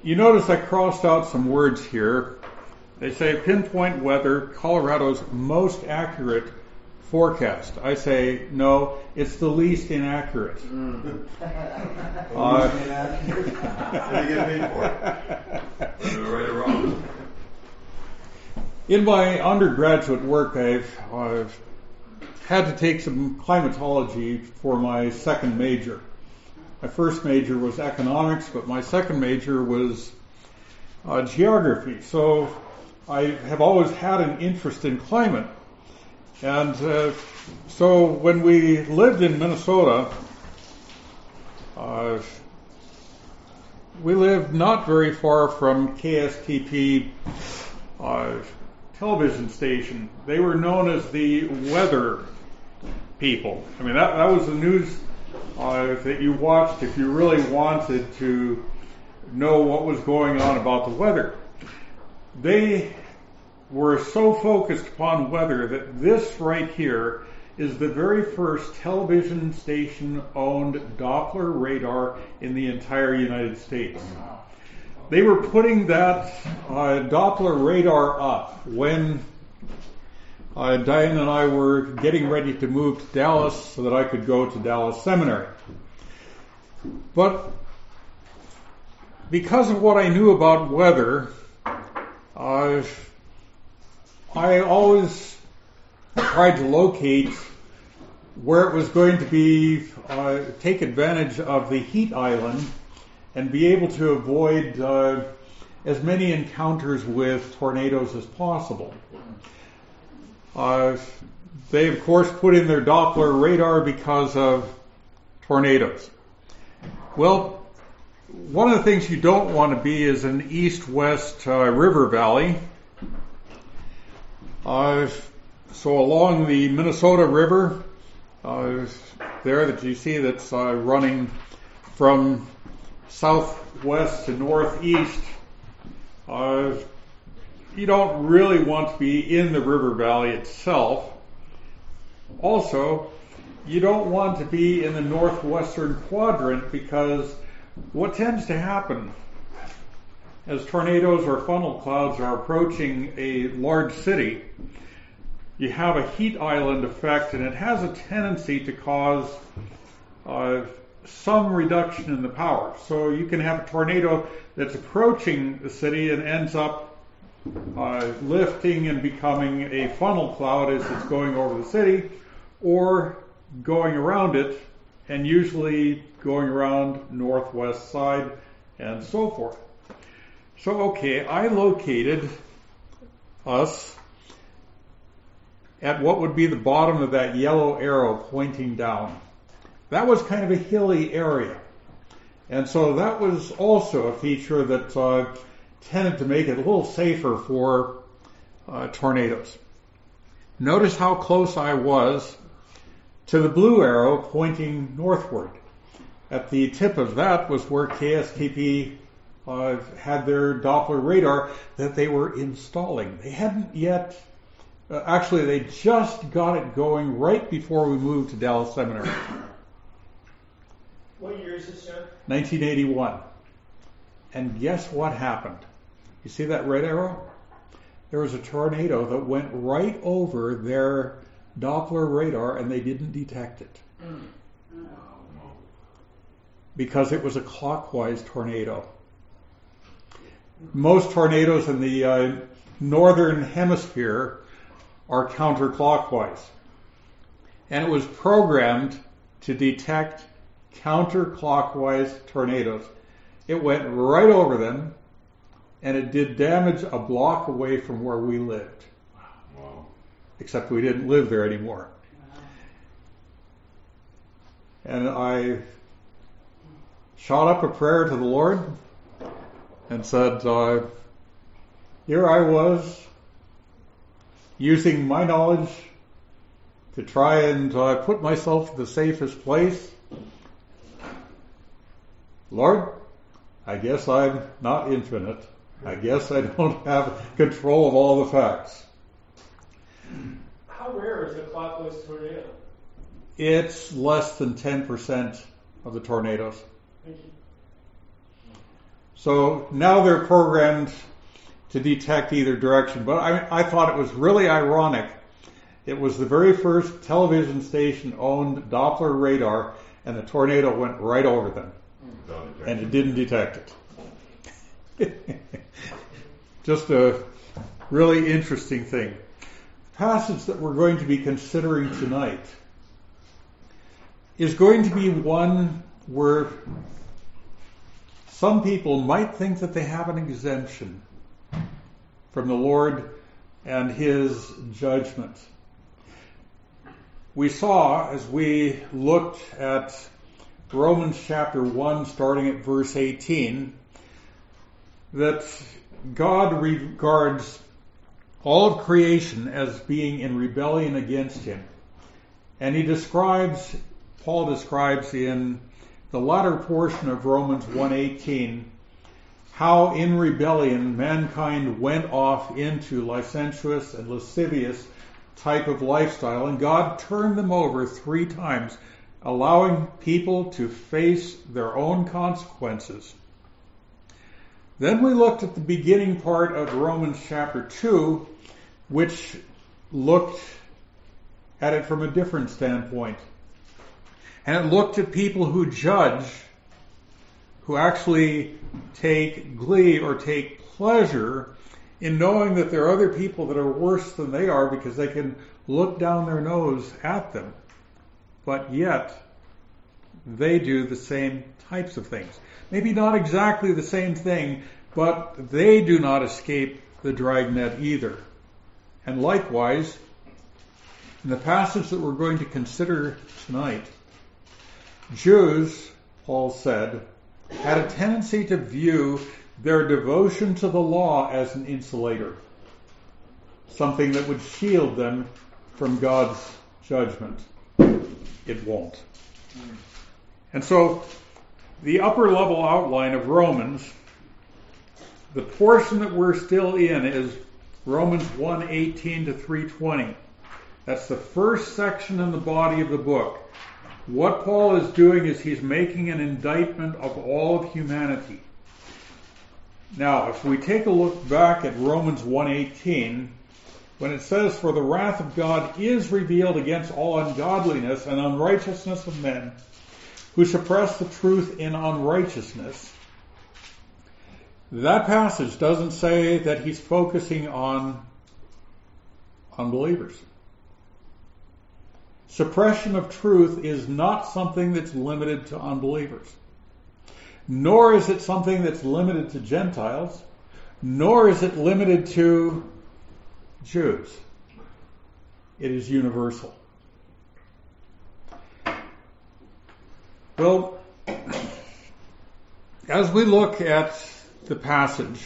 You notice I crossed out some words here. They say pinpoint weather, Colorado's most accurate forecast. I say no, it's the least inaccurate. Least inaccurate? What are you getting paid for? Right or wrong? In my undergraduate work, I've had to take some climatology for my second major. My first major was economics, but my second major was geography. So I have always had an interest in climate. And so when we lived in Minnesota, we lived not very far from KSTP television station. They were known as the weather people. I mean, that was the news that you watched if you really wanted to know what was going on about the weather. They were so focused upon weather that this right here is the very first television station owned Doppler radar in the entire United States. They were putting that Doppler radar up when Diane and I were getting ready to move to Dallas so that I could go to Dallas Seminary. But because of what I knew about weather, I always tried to locate where it was going to be, take advantage of the heat island and be able to avoid as many encounters with tornadoes as possible. They, of course, put in their Doppler radar because of tornadoes. Well, one of the things you don't want to be is an east-west river valley. So along the Minnesota River, there that you see that's running from southwest to northeast, you don't really want to be in the river valley itself. Also, you don't want to be in the northwestern quadrant because what tends to happen as tornadoes or funnel clouds are approaching a large city, you have a heat island effect, and it has a tendency to cause some reduction in the power. So you can have a tornado that's approaching the city and ends up lifting and becoming a funnel cloud as it's going over the city, or going around it, and usually going around northwest side and so forth. So, okay, I located us at what would be the bottom of that yellow arrow pointing down. That was kind of a hilly area. And so that was also a feature that tended to make it a little safer for tornadoes. Notice how close I was to the blue arrow pointing northward. At the tip of that was where KSTP had their Doppler radar that they were installing. They hadn't yet, actually they just got it going right before we moved to Dallas Seminary. What year is this, sir? 1981. And guess what happened? You see that red arrow? There was a tornado that went right over their Doppler radar and they didn't detect it. Because it was a clockwise tornado. Most tornadoes in the northern hemisphere are counterclockwise. And it was programmed to detect counterclockwise tornadoes. It went right over them, and it did damage a block away from where we lived. Wow. Except we didn't live there anymore. And I shot up a prayer to the Lord and said, here I was using my knowledge to try and put myself in the safest place. Lord, I guess I'm not infinite. I guess I don't have control of all the facts. How rare is a clockwise tornado? It's less than 10% of the tornadoes. Thank you. So now they're programmed to detect either direction. But I thought it was really ironic. It was the very first television station owned Doppler radar, and the tornado went right over them. And it didn't detect it. Just a really interesting thing. The passage that we're going to be considering tonight is going to be one where some people might think that they have an exemption from the Lord and His judgment. We saw, as we looked at Romans chapter 1, starting at verse 18, that God regards all of creation as being in rebellion against Him. And Paul describes in the latter portion of Romans 1:18 how in rebellion mankind went off into licentious and lascivious type of lifestyle, and God turned them over 3 times, allowing people to face their own consequences. Then we looked at the beginning part of Romans chapter 2, which looked at it from a different standpoint. And it looked at people who judge, who actually take glee or take pleasure in knowing that there are other people that are worse than they are because they can look down their nose at them. But yet, they do the same types of things. Maybe not exactly the same thing, but they do not escape the dragnet either. And likewise, in the passage that we're going to consider tonight, Jews, Paul said, had a tendency to view their devotion to the law as an insulator, something that would shield them from God's judgment. It won't. And so, the upper level outline of Romans, the portion that we're still in is Romans 1:18 to 3:20. That's the first section in the body of the book. What Paul is doing is he's making an indictment of all of humanity. Now, if we take a look back at Romans 1:18, when it says, "For the wrath of God is revealed against all ungodliness and unrighteousness of men, who suppress the truth in unrighteousness," that passage doesn't say that he's focusing on unbelievers. Suppression of truth is not something that's limited to unbelievers. Nor is it something that's limited to Gentiles. Nor is it limited to Jews. It is universal. Well, as we look at the passage,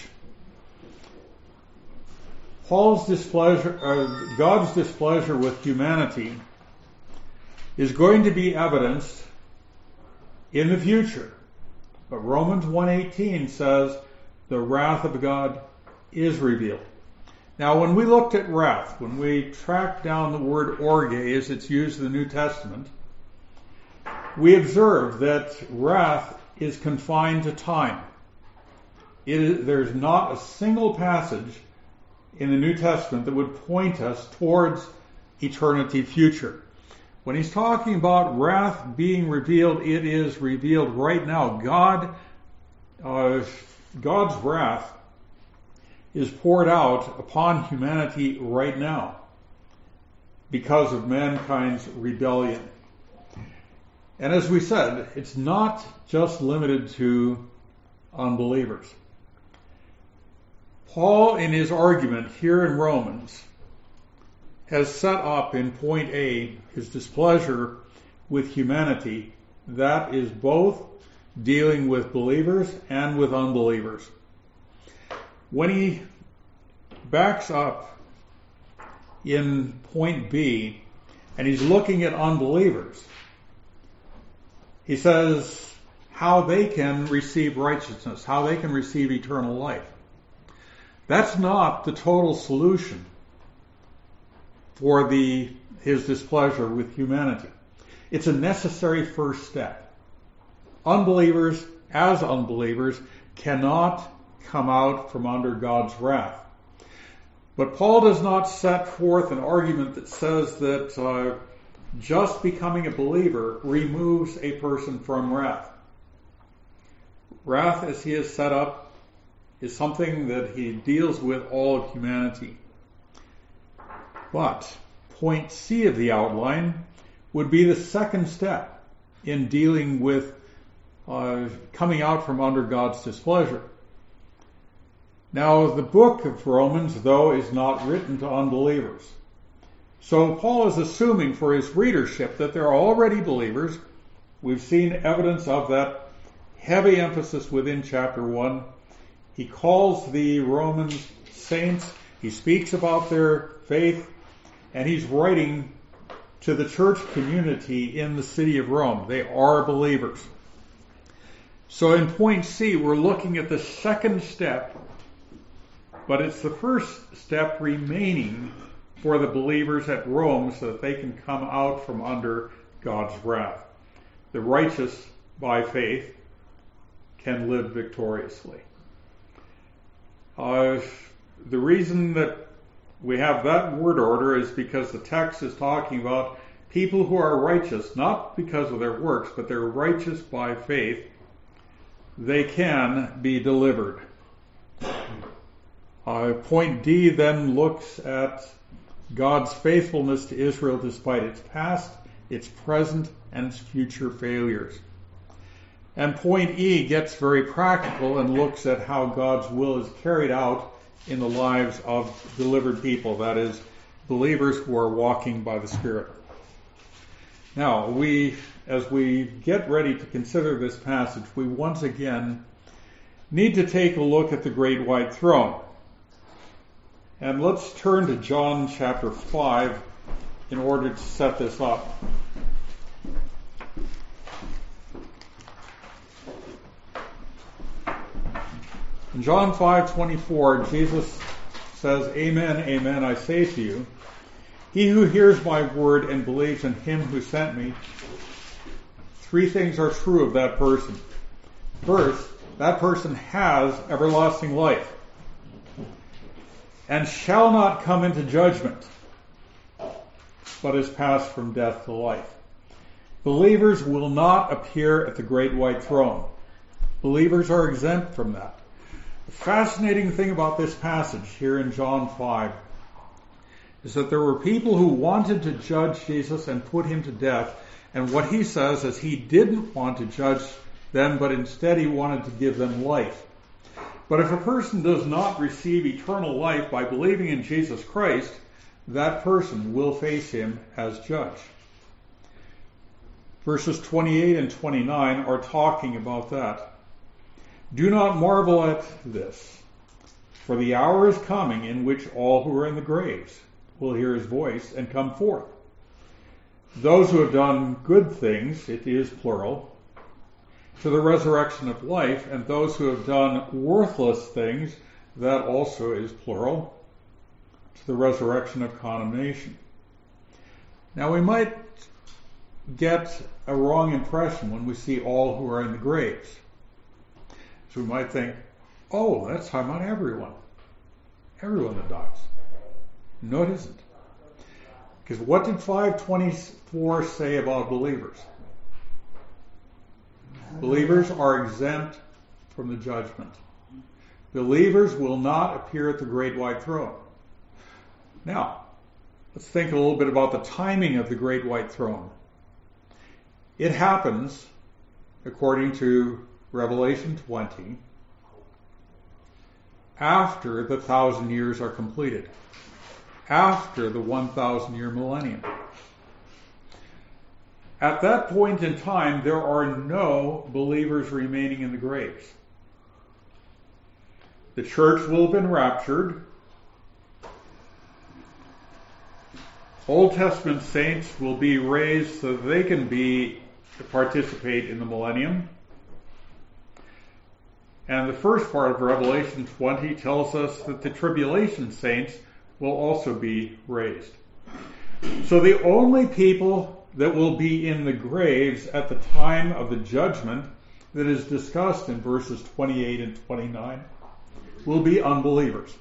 God's displeasure with humanity is going to be evidenced in the future. But Romans 1:18 says the wrath of God is revealed. Now, when we looked at wrath, when we tracked down the word orge as it's used in the New Testament, we observed that wrath is confined to time. There's not a single passage in the New Testament that would point us towards eternity future. When he's talking about wrath being revealed, it is revealed right now. God's wrath is poured out upon humanity right now because of mankind's rebellion. And as we said, it's not just limited to unbelievers. Paul, in his argument here in Romans, has set up in point A his displeasure with humanity. That is both dealing with believers and with unbelievers. When he backs up in point B and he's looking at unbelievers, he says how they can receive righteousness, how they can receive eternal life. That's not the total solution for his displeasure with humanity. It's a necessary first step. Unbelievers, as unbelievers, cannot come out from under God's wrath. But Paul does not set forth an argument that says that just becoming a believer removes a person from wrath. Wrath, as he is set up, is something that he deals with all of humanity. But point C of the outline would be the second step in dealing with coming out from under God's displeasure. Now, the book of Romans, though, is not written to unbelievers. So Paul is assuming for his readership that they're already believers. We've seen evidence of that heavy emphasis within chapter 1. He calls the Romans saints. He speaks about their faith. And he's writing to the church community in the city of Rome. They are believers. So in point C, we're looking at the second step, but it's the first step remaining for the believers at Rome so that they can come out from under God's wrath. The righteous, by faith, can live victoriously. The reason that we have that word order is because the text is talking about people who are righteous, not because of their works, but they're righteous by faith. They can be delivered. Point D then looks at God's faithfulness to Israel despite its past, its present, and its future failures. And point E gets very practical and looks at how God's will is carried out in the lives of delivered people, that is, believers who are walking by the Spirit. Now, as we get ready to consider this passage, we once again need to take a look at the great white throne. And let's turn to John chapter 5 in order to set this up. In John 5:24, Jesus says, "Amen, amen, I say to you, he who hears my word and believes in him who sent me," three things are true of that person. First, that person has everlasting life and shall not come into judgment, but is passed from death to life. Believers will not appear at the great white throne. Believers are exempt from that. The fascinating thing about this passage here in John 5 is that there were people who wanted to judge Jesus and put him to death, and what he says is he didn't want to judge them, but instead he wanted to give them life. But if a person does not receive eternal life by believing in Jesus Christ, that person will face him as judge. Verses 28 and 29 are talking about that. "Do not marvel at this, for the hour is coming in which all who are in the graves will hear his voice and come forth. Those who have done good things," it is plural, "to the resurrection of life, and those who have done worthless things," that also is plural, "to the resurrection of condemnation." Now we might get a wrong impression when we see all who are in the graves. So we might think, oh, that's talking about everyone that dies. No, it isn't. Because what did 5:24 say about believers? Believers are exempt from the judgment. Believers will not appear at the great white throne. Now, let's think a little bit about the timing of the great white throne. It happens, according to Revelation 20, after the 1,000 years are completed, after the 1,000-year millennium. At that point in time, there are no believers remaining in the graves. The church will have been raptured. Old Testament saints will be raised so that they can participate in the millennium. And the first part of Revelation 20 tells us that the tribulation saints will also be raised. So the only people that will be in the graves at the time of the judgment that is discussed in verses 28 and 29 will be unbelievers.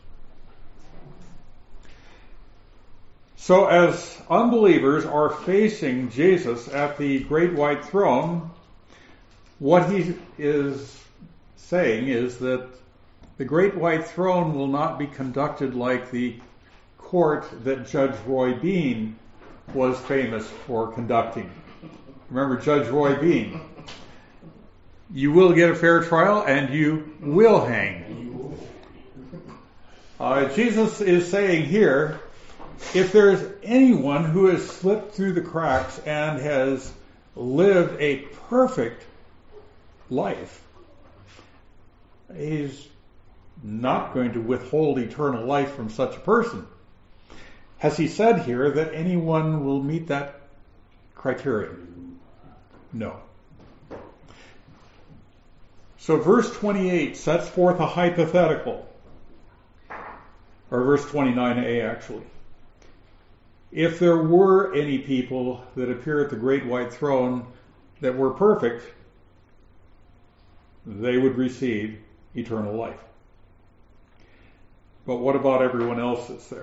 So as unbelievers are facing Jesus at the great white throne, what he is saying is that the great white throne will not be conducted like the court that Judge Roy Bean was famous for conducting. Remember Judge Roy Bean? You will get a fair trial and you will hang. Jesus is saying here, if there's anyone who has slipped through the cracks and has lived a perfect life, he's not going to withhold eternal life from such a person. Has he said here that anyone will meet that criteria? No. So verse 28 sets forth a hypothetical, or verse 29a actually. If there were any people that appear at the great white throne that were perfect, they would receive eternal life. But what about everyone else that's there?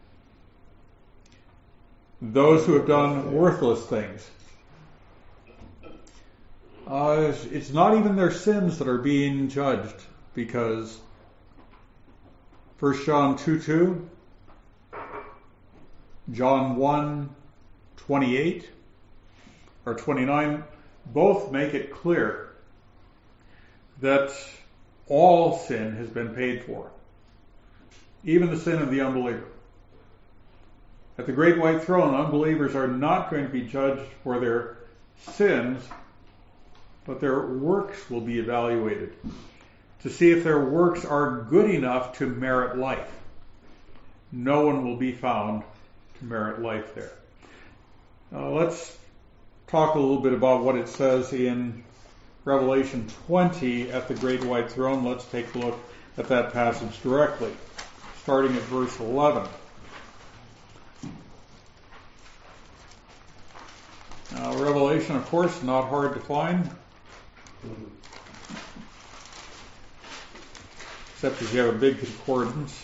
Those who have done worthless things. It's not even their sins that are being judged, because 1 John 2:2, John 1:28 or 29, both make it clear that all sin has been paid for, even the sin of the unbeliever. At the great white throne, unbelievers are not going to be judged for their sins, but their works will be evaluated to see if their works are good enough to merit life. No one will be found to merit life there. Let's talk a little bit about what it says in Revelation 20 at the great white throne. Let's take a look at that passage directly, starting at verse 11. Revelation, of course, not hard to find, except as you have a big concordance.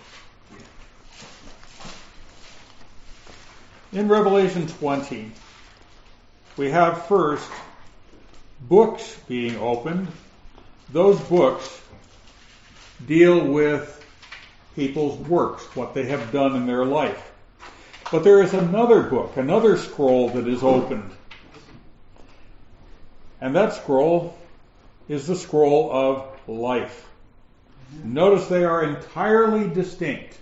In Revelation 20, we have first books being opened. Those books deal with people's works, what they have done in their life. But there is another book, another scroll that is opened. And that scroll is the scroll of life. Notice they are entirely distinct.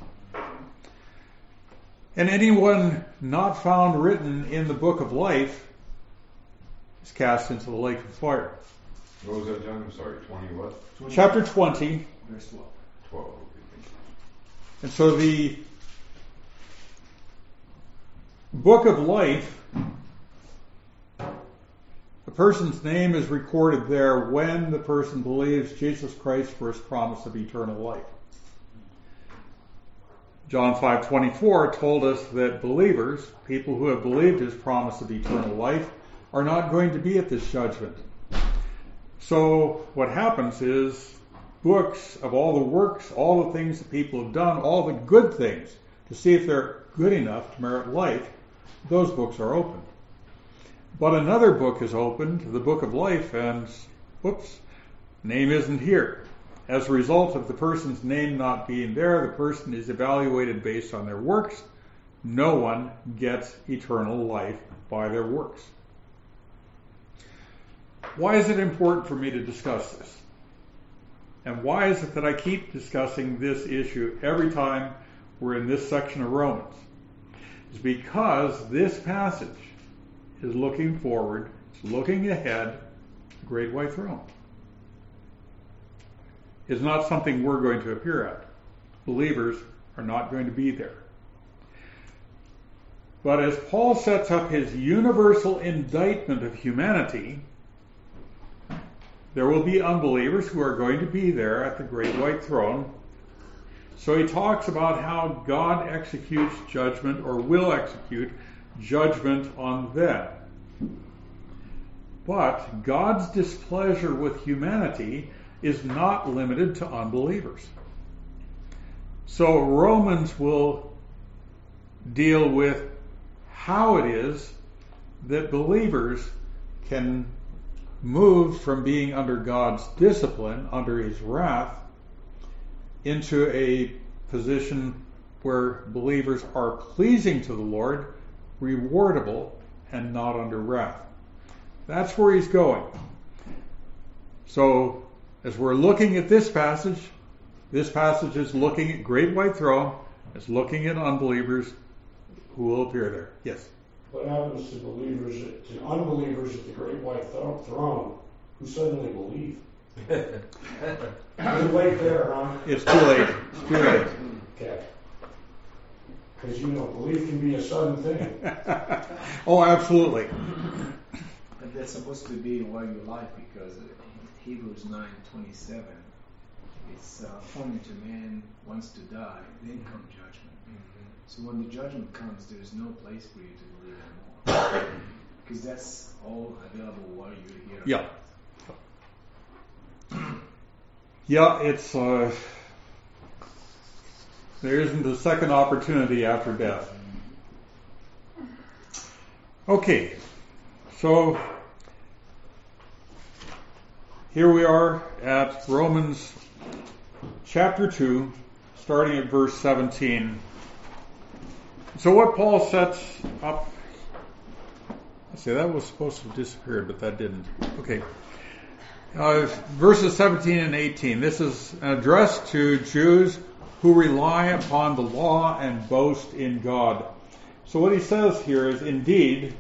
And anyone not found written in the book of life is cast into the lake of fire. What was that, John? I'm sorry, 20 what? Chapter 20. Verse 12. 12. Okay. And so the book of life, the person's name is recorded there when the person believes Jesus Christ for his promise of eternal life. John 5:24 told us that believers, people who have believed his promise of eternal life, are not going to be at this judgment. So what happens is books of all the works, all the things that people have done, all the good things, to see if they're good enough to merit life, those books are opened. But another book is opened, the book of life, and name isn't here. As a result of the person's name not being there, the person is evaluated based on their works. No one gets eternal life by their works. Why is it important for me to discuss this? And why is it that I keep discussing this issue every time we're in this section of Romans? It's because this passage is looking forward, it's looking ahead to the great white throne. It's not something we're going to appear at. Believers are not going to be there. But as Paul sets up his universal indictment of humanity, there will be unbelievers who are going to be there at the great white throne. So he talks about how God executes judgment, or will execute judgment on them. But God's displeasure with humanity is not limited to unbelievers. So Romans will deal with how it is that believers can move from being under God's discipline, under His wrath, into a position where believers are pleasing to the Lord, rewardable, and not under wrath. That's where he's going. So, as we're looking at this passage is looking at Great White Throne, it's looking at unbelievers who will appear there. Yes? What happens to unbelievers at the Great White Throne who suddenly believe? Too late there, huh? It's too late. It's too late. Okay. Because belief can be a sudden thing. Oh, absolutely. And that's supposed to be while you're alive, because Hebrews 9:27, it's only to man wants to die, then come judgment. So when the judgment comes, there is no place for you to believe anymore, because that's all available while you're here. Yeah. Yeah, it's there isn't a second opportunity after death. Okay, so here we are at Romans chapter 2, starting at verse 17. So what Paul sets up, let's see, that was supposed to have disappeared, but that didn't. Okay. Verses 17 and 18. This is addressed to Jews who rely upon the law and boast in God. So what he says here is, indeed,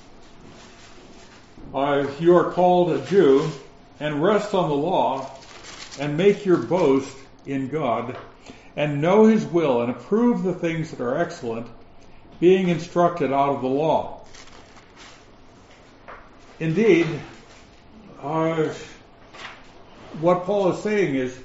you are called a Jew, and rest on the law, and make your boast in God, and know His will, and approve the things that are excellent, being instructed out of the law. Indeed, what Paul is saying is,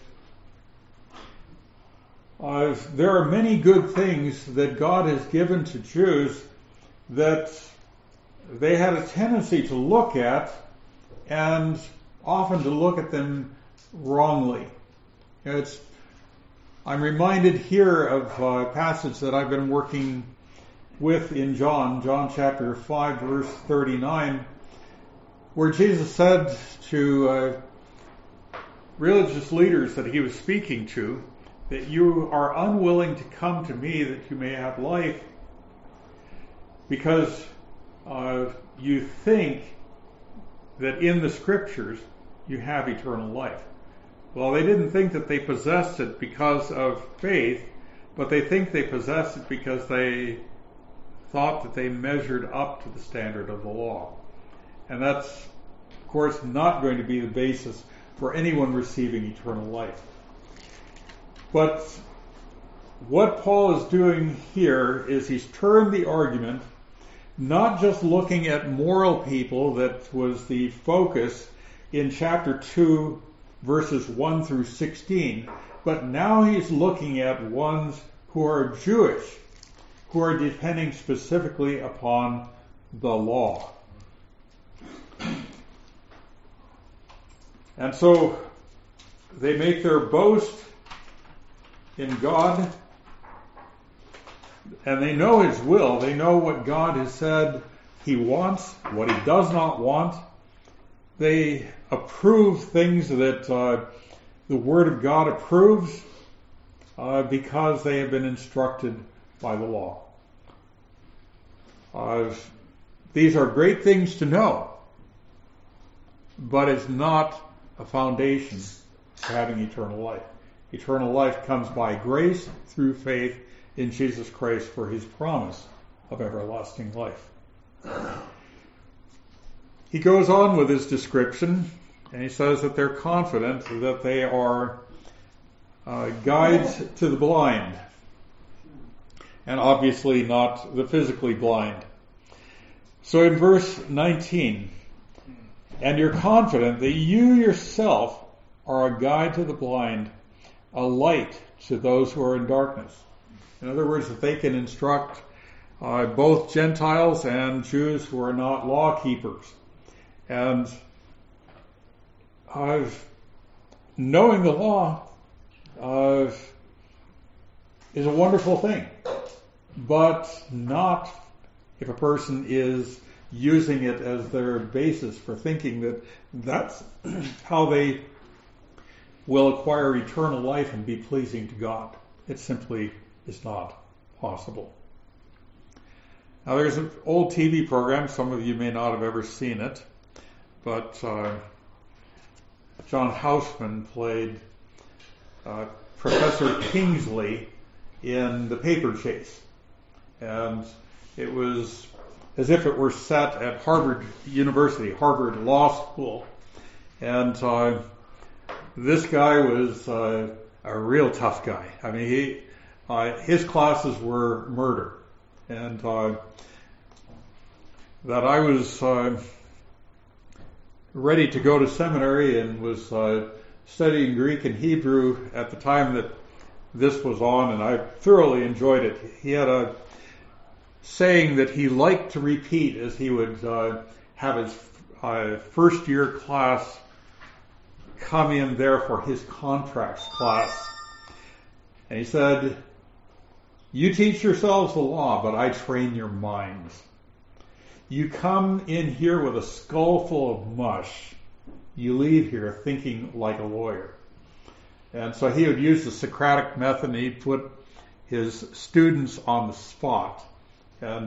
there are many good things that God has given to Jews that they had a tendency to look at, and often to look at them wrongly. I'm reminded here of a passage that I've been working with in John chapter 5, verse 39, where Jesus said to religious leaders that he was speaking to, that you are unwilling to come to me that you may have life, because you think that in the scriptures you have eternal life. Well, they didn't think that they possessed it because of faith, but they think they possessed it because they thought that they measured up to the standard of the law. And that's, of course, not going to be the basis for anyone receiving eternal life. But what Paul is doing here is he's turned the argument, not just looking at moral people, that was the focus in chapter 2, verses 1 through 16, but now he's looking at ones who are Jewish, who are depending specifically upon the law. And so they make their boast in God, and they know His will. They know what God has said He wants, what He does not want. They approve things that the Word of God approves because they have been instructed by the law. These are great things to know, but it's not a foundation for having eternal life. Eternal life comes by grace through faith in Jesus Christ for His promise of everlasting life. He goes on with his description, and he says that they're confident that they are guides to the blind, and obviously not the physically blind. So in verse 19, and you're confident that you yourself are a guide to the blind, a light to those who are in darkness. In other words, that they can instruct both Gentiles and Jews who are not law keepers. And knowing the law is a wonderful thing, but not if a person is using it as their basis for thinking that that's how they will acquire eternal life and be pleasing to God. It simply is not possible. Now, there's an old TV program, some of you may not have ever seen it, but John Houseman played Professor Kingsley in The Paper Chase. And it was as if it were set at Harvard University, Harvard Law School. And this guy was a real tough guy. I mean, his classes were murder. And that I was ready to go to seminary and was studying Greek and Hebrew at the time that this was on, and I thoroughly enjoyed it. He had a saying that he liked to repeat as he would have his first year class come in there for his contracts class. And he said, "You teach yourselves the law, but I train your minds. You come in here with a skull full of mush. You leave here thinking like a lawyer." And so he would use the Socratic method, and he'd put his students on the spot. And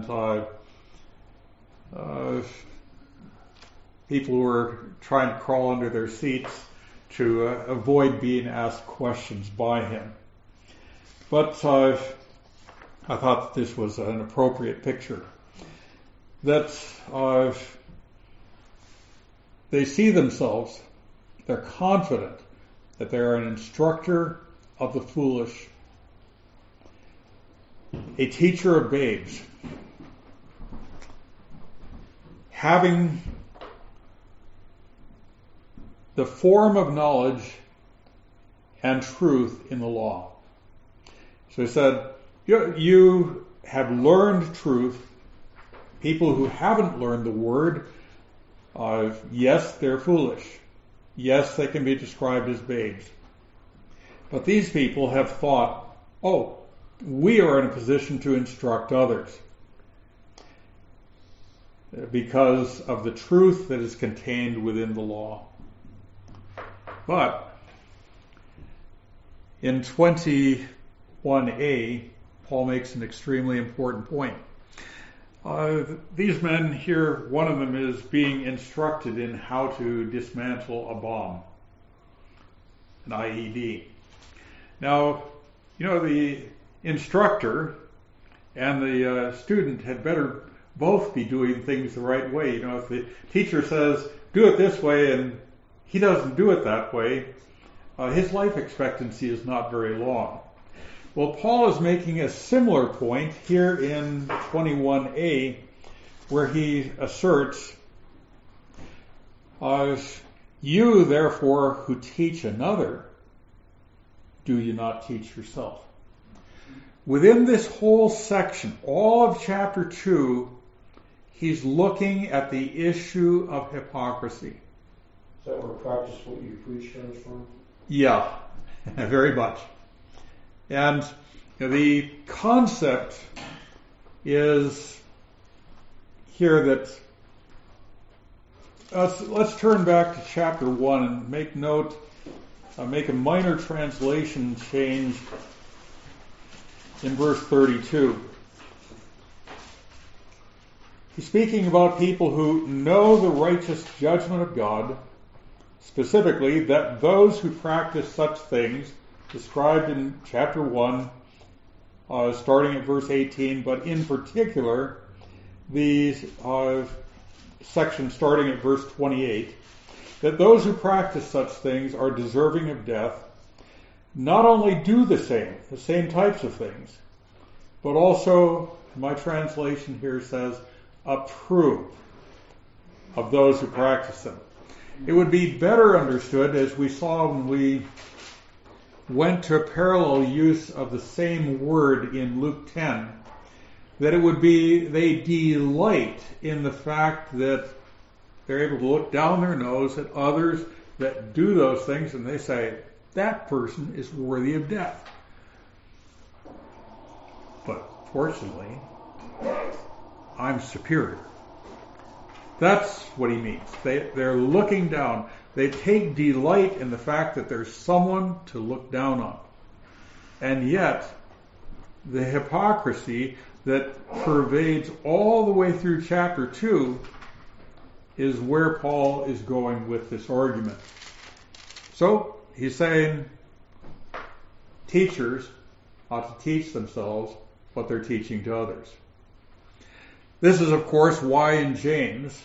people were trying to crawl under their seats to avoid being asked questions by him. But I thought that this was an appropriate picture. That they see themselves, they're confident that they're an instructor of the foolish, a teacher of babes, having the form of knowledge and truth in the law. So he said, you have learned truth. People who haven't learned the word, yes, they're foolish. Yes, they can be described as babes. But these people have thought, oh, we are in a position to instruct others because of the truth that is contained within the law. But in 21a, Paul makes an extremely important point. These men here, one of them is being instructed in how to dismantle a bomb, an IED. Now, the instructor and the student had better both be doing things the right way. If the teacher says, do it this way, and he doesn't do it that way, his life expectancy is not very long. Well, Paul is making a similar point here in 21a, where he asserts, you, therefore, who teach another, do you not teach yourself? Within this whole section, all of chapter 2, he's looking at the issue of hypocrisy. Is that where practice what you preach comes from? Yeah, very much. And the concept is here that let's turn back to chapter 1 and make note, make a minor translation change in verse 32. He's speaking about people who know the righteous judgment of God, specifically that those who practice such things described in chapter 1, starting at verse 18, but in particular, the section starting at verse 28, that those who practice such things are deserving of death, not only do the same types of things, but also, my translation here says, approve of those who practice them. It would be better understood, as we saw when we went to a parallel use of the same word in Luke 10, that it would be they delight in the fact that they're able to look down their nose at others that do those things, and they say, that person is worthy of death. But fortunately, I'm superior. That's what he means. They're looking down. They take delight in the fact that there's someone to look down on. And yet, the hypocrisy that pervades all the way through chapter 2 is where Paul is going with this argument. So, he's saying teachers ought to teach themselves what they're teaching to others. This is, of course, why in James,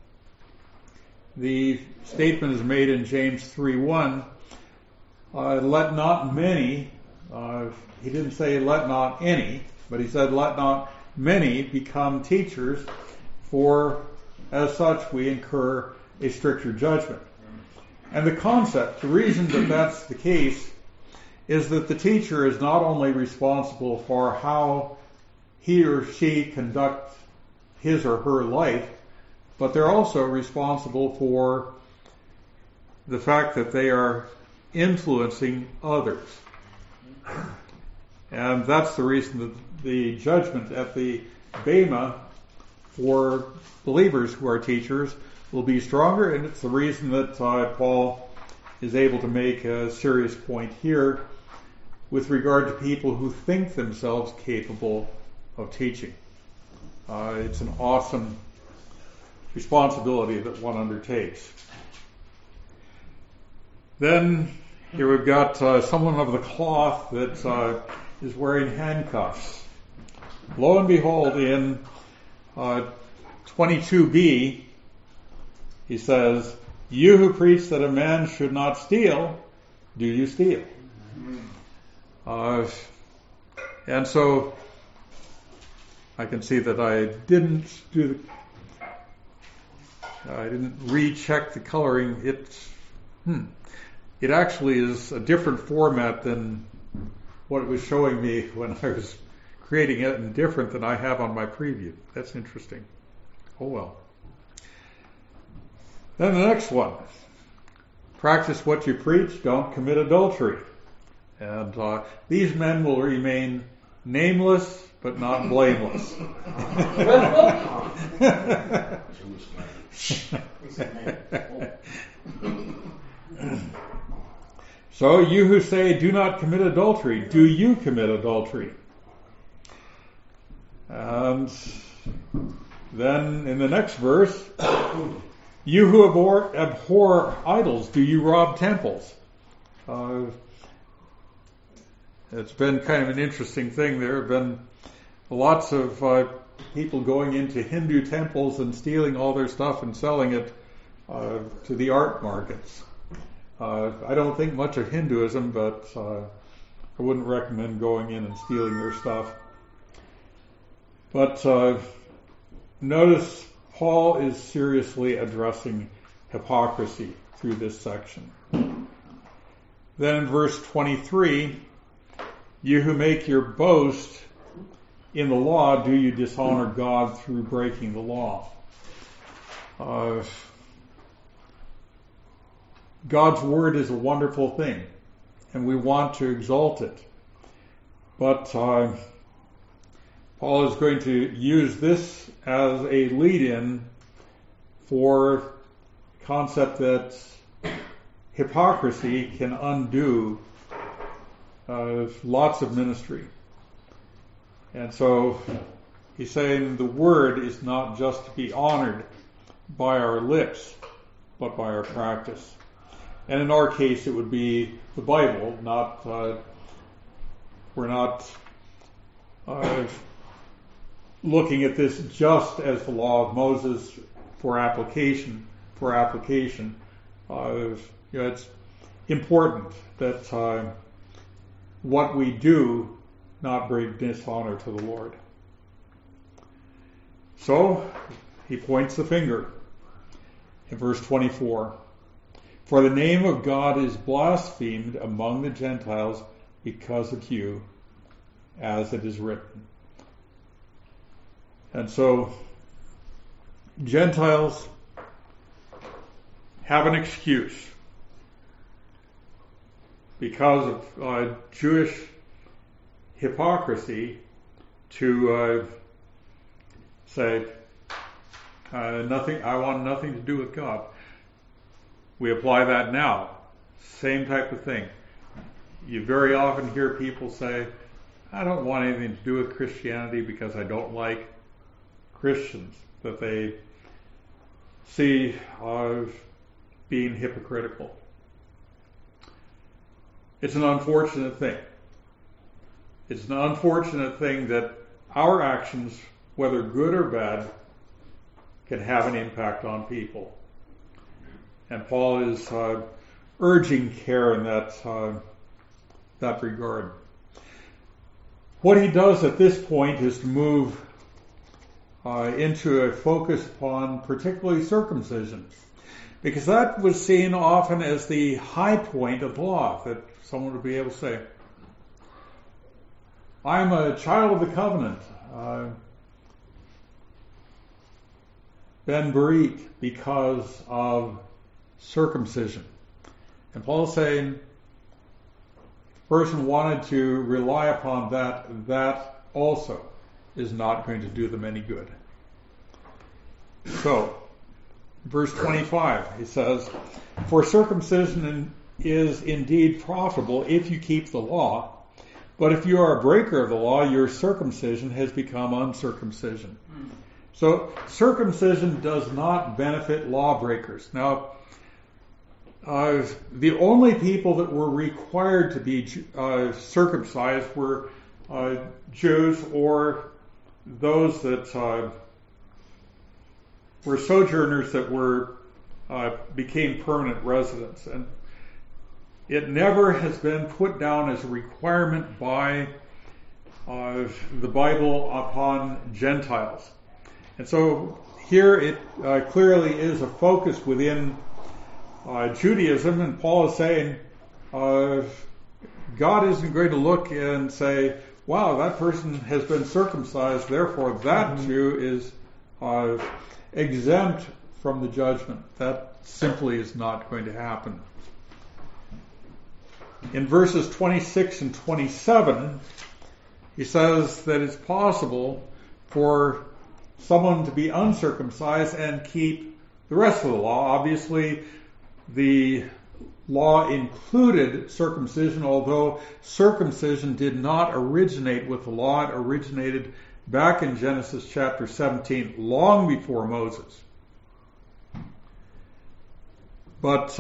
the statement is made in James 3:1, let not many, he didn't say let not any, but he said let not many become teachers, for as such we incur a stricter judgment. And the concept, the reason that that's the case, is that the teacher is not only responsible for how he or she conducts his or her life, but they're also responsible for the fact that they are influencing others. And that's the reason that the judgment at the Bema for believers who are teachers will be stronger, and it's the reason that Paul is able to make a serious point here with regard to people who think themselves capable of teaching. It's an awesome responsibility that one undertakes. Then here we've got someone of the cloth that is wearing handcuffs. Lo and behold, in 22b, he says, "You who preach that a man should not steal, do you steal?" And so I can see that I didn't recheck the coloring. It actually is a different format than what it was showing me when I was creating it, and different than I have on my preview. That's interesting. Oh well. Then the next one. Practice what you preach, don't commit adultery. And these men will remain nameless but not blameless. So you who say do not commit adultery, do you commit adultery? And then in the next verse, you who abhor idols, do you rob temples? It's been kind of an interesting thing. There have been lots of people going into Hindu temples and stealing all their stuff and selling it to the art markets. I don't think much of Hinduism, but I wouldn't recommend going in and stealing their stuff. But notice Paul is seriously addressing hypocrisy through this section. Then in verse 23, you who make your boast in the law, do you dishonor God through breaking the law? God's word is a wonderful thing, and we want to exalt it. But Paul is going to use this as a lead-in for the concept that hypocrisy can undo lots of ministry. And so he's saying the word is not just to be honored by our lips, but by our practice. And in our case, it would be the Bible. We're not looking at this just as the law of Moses for application. It's important that what we do not bring dishonor to the Lord. So he points the finger in verse 24. For the name of God is blasphemed among the Gentiles because of you, as it is written. And so Gentiles have an excuse because of Jewish hypocrisy to say, nothing. I want nothing to do with God. We apply that now. Same type of thing. You very often hear people say, I don't want anything to do with Christianity because I don't like Christians, that they see as being hypocritical. It's an unfortunate thing. It's an unfortunate thing that our actions, whether good or bad, can have an impact on people. And Paul is urging care in that regard. What he does at this point is to move into a focus upon particularly circumcision, because that was seen often as the high point of the law, that someone would be able to say, I'm a child of the covenant, ben berit, because of circumcision. And Paul's saying, if a person wanted to rely upon that, that also is not going to do them any good. So, verse 25, he says, for circumcision is indeed profitable if you keep the law, but if you are a breaker of the law, your circumcision has become uncircumcision. So, circumcision does not benefit lawbreakers. Now, the only people that were required to be circumcised were Jews or those that were sojourners that were became permanent residents, and it never has been put down as a requirement by the Bible upon Gentiles. And so here it clearly is a focus within Judaism, and Paul is saying God isn't going to look and say, wow, that person has been circumcised, therefore that Jew is exempt from the judgment. That simply is not going to happen. In verses 26 and 27, he says that it's possible for someone to be uncircumcised and keep the rest of the law. Obviously, the law included circumcision, although circumcision did not originate with the law. It originated back in Genesis chapter 17, long before Moses. But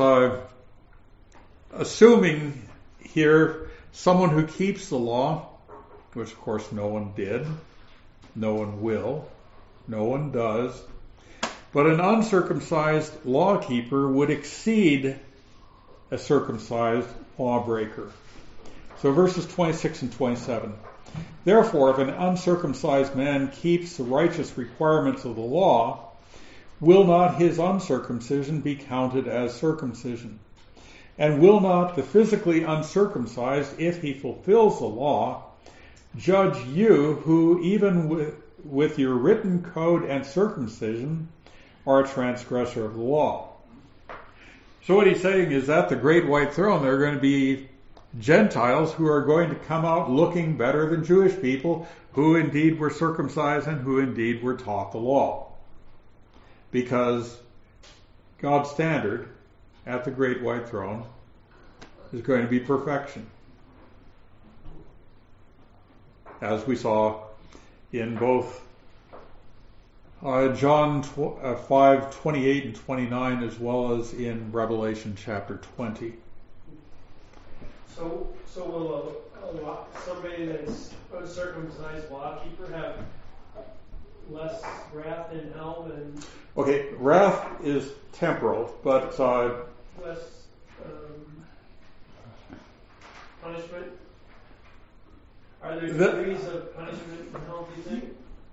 assuming here someone who keeps the law, which of course no one did, no one will, no one does, but an uncircumcised lawkeeper would exceed a circumcised lawbreaker. So verses 26 and 27. Therefore, if an uncircumcised man keeps the righteous requirements of the law, will not his uncircumcision be counted as circumcision? And will not the physically uncircumcised, if he fulfills the law, judge you who even with your written code and circumcision are a transgressor of the law? So what he's saying is at the great white throne there are going to be Gentiles who are going to come out looking better than Jewish people who indeed were circumcised and who indeed were taught the law. Because God's standard at the great white throne is going to be perfection. As we saw in both John 5:28 and 29, as well as in Revelation chapter 20. So will somebody that's uncircumcised lawkeeper have less wrath in hell than Okay, wrath is temporal, but less punishment? Are there degrees of punishment in hell, do you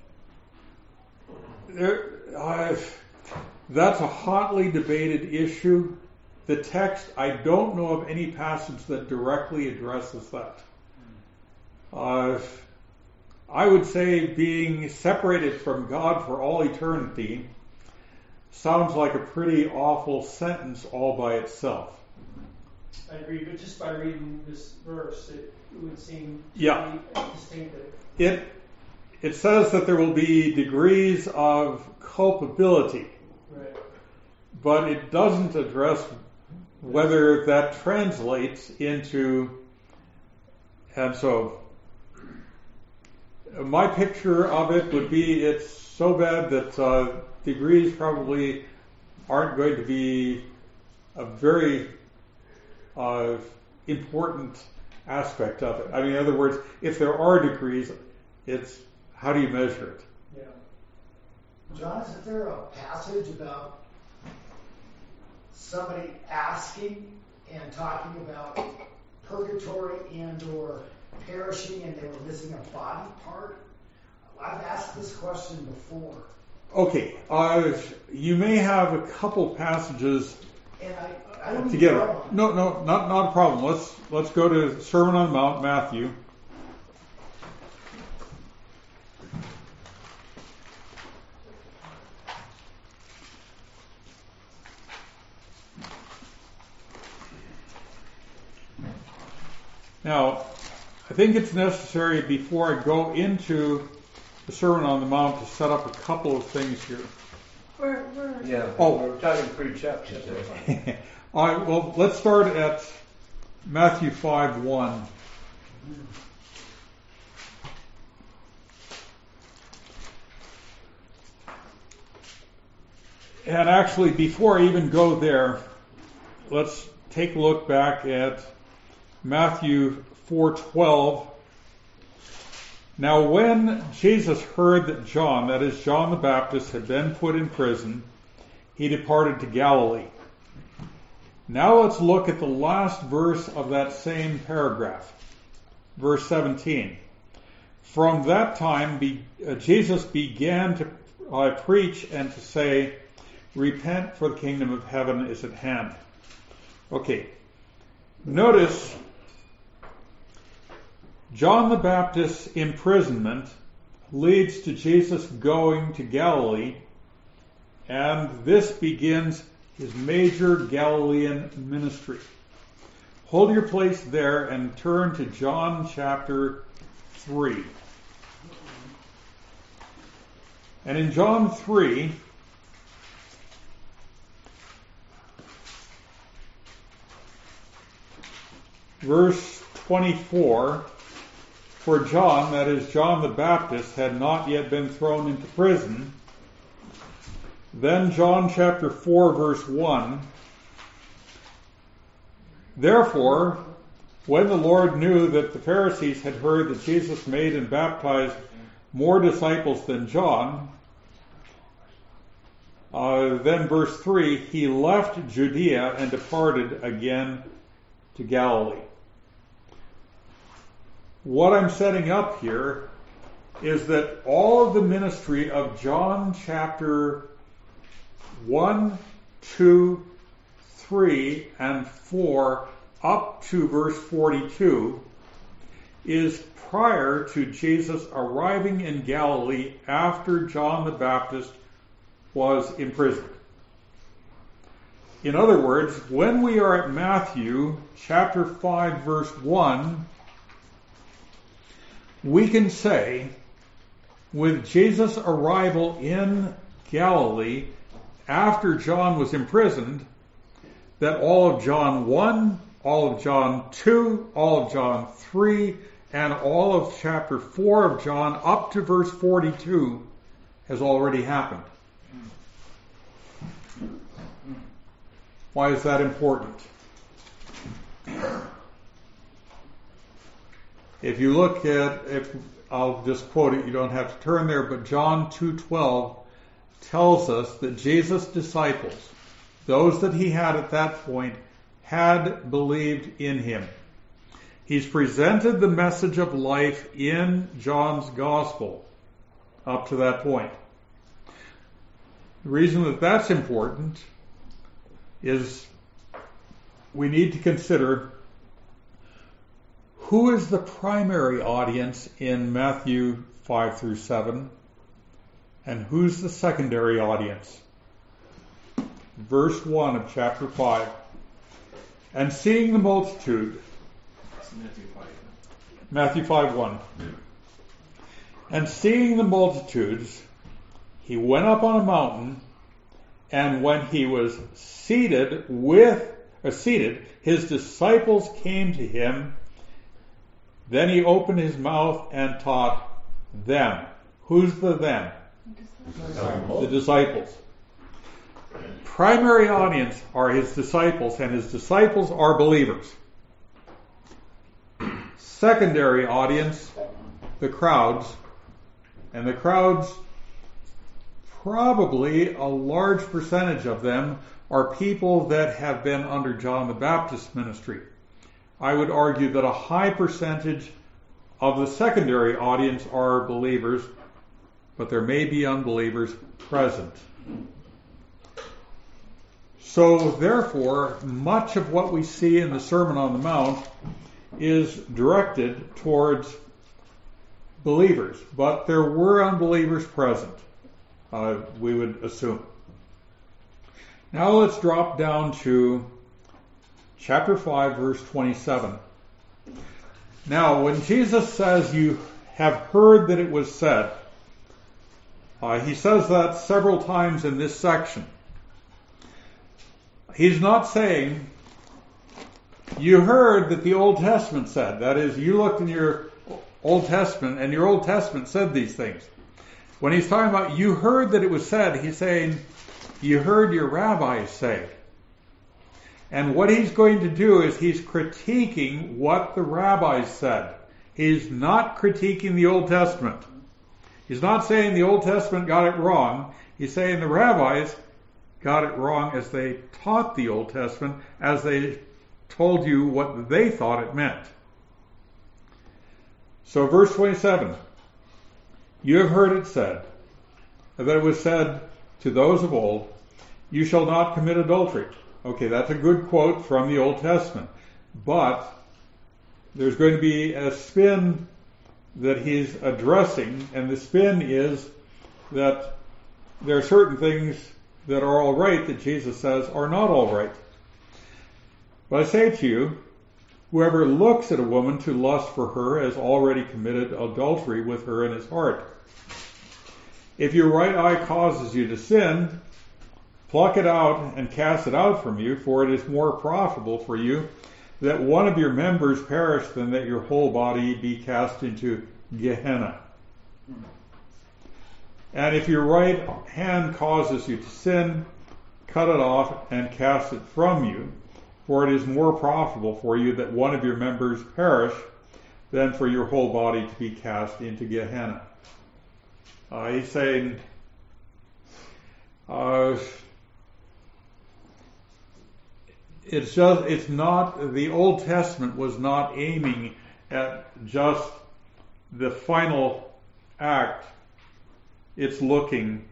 think? That's a hotly debated issue. The text, I don't know of any passage that directly addresses that. I would say being separated from God for all eternity sounds like a pretty awful sentence all by itself. I agree, but just by reading this verse, it would seem to Yeah. be distinctive. It says that there will be degrees of culpability, Right. but it doesn't address whether that translates into, and so my picture of it would be it's so bad that degrees probably aren't going to be a very important aspect of it. I mean, in other words, if there are degrees, it's how do you measure it? Yeah. John, isn't there a passage about somebody asking and talking about purgatory and or perishing and they were missing a body part? I've asked this question before. Okay, you may have a couple passages And I don't together. know. No, not a problem. Let's go to Sermon on the Mount, Matthew. Now, I think it's necessary before I go into the Sermon on the Mount to set up a couple of things here. Yeah. Oh. We're talking pre-chapters there. All right, well, let's start at Matthew 5:1. And actually, before I even go there, let's take a look back at Matthew 4:12. Now when Jesus heard that John, that is John the Baptist, had been put in prison, he departed to Galilee. Now let's look at the last verse of that same paragraph, verse 17. From that time, Jesus began to preach and to say, "Repent, for the kingdom of heaven is at hand." Okay, notice John the Baptist's imprisonment leads to Jesus going to Galilee, and this begins his major Galilean ministry. Hold your place there and turn to John chapter 3. And in John 3, verse 24, for John, that is John the Baptist, had not yet been thrown into prison. Then John chapter 4 verse 1, therefore, when the Lord knew that the Pharisees had heard that Jesus made and baptized more disciples than John, then verse 3, he left Judea and departed again to Galilee. What I'm setting up here is that all of the ministry of John chapter 1, 2, 3, and 4 up to verse 42 is prior to Jesus arriving in Galilee after John the Baptist was imprisoned. In other words, when we are at Matthew chapter 5 verse 1, we can say, with Jesus' arrival in Galilee after John was imprisoned, that all of John 1, all of John 2, all of John 3, and all of chapter 4 of John up to verse 42 has already happened. Why is that important? If you look at, I'll just quote it, you don't have to turn there, but John 2:12 tells us that Jesus' disciples, those that he had at that point, had believed in him. He's presented the message of life in John's gospel up to that point. The reason that that's important is we need to consider who is the primary audience in Matthew 5 through 7, and who's the secondary audience. verse 1 of chapter 5. And seeing the multitude, It's Matthew 5. Matthew 5:1. And seeing the multitudes, he went up on a mountain, and when he was seated, his disciples came to him. Then he opened his mouth and taught them. Who's the them? The disciples. Primary audience are his disciples, and his disciples are believers. Secondary audience, the crowds, and the crowds, probably a large percentage of them are people that have been under John the Baptist's ministry. I would argue that a high percentage of the secondary audience are believers, but there may be unbelievers present. So therefore, much of what we see in the Sermon on the Mount is directed towards believers, but there were unbelievers present, we would assume. Now let's drop down to chapter 5, verse 27. Now, when Jesus says, you have heard that it was said, he says that several times in this section. He's not saying, you heard that the Old Testament said. That is, you looked in your Old Testament, and your Old Testament said these things. When he's talking about, you heard that it was said, he's saying, you heard your rabbis say. And what he's going to do is he's critiquing what the rabbis said. He's not critiquing the Old Testament. He's not saying the Old Testament got it wrong. He's saying the rabbis got it wrong as they taught the Old Testament, as they told you what they thought it meant. So verse 27, you have heard it said, that it was said to those of old, you shall not commit adultery. Okay, that's a good quote from the Old Testament. But there's going to be a spin that he's addressing, and the spin is that there are certain things that are all right that Jesus says are not all right. But I say to you, whoever looks at a woman to lust for her has already committed adultery with her in his heart. If your right eye causes you to sin, pluck it out and cast it out from you, for it is more profitable for you that one of your members perish than that your whole body be cast into Gehenna. And if your right hand causes you to sin, cut it off and cast it from you, for it is more profitable for you that one of your members perish than for your whole body to be cast into Gehenna. He's saying, it's not, the Old Testament was not aiming at just the final act. It's looking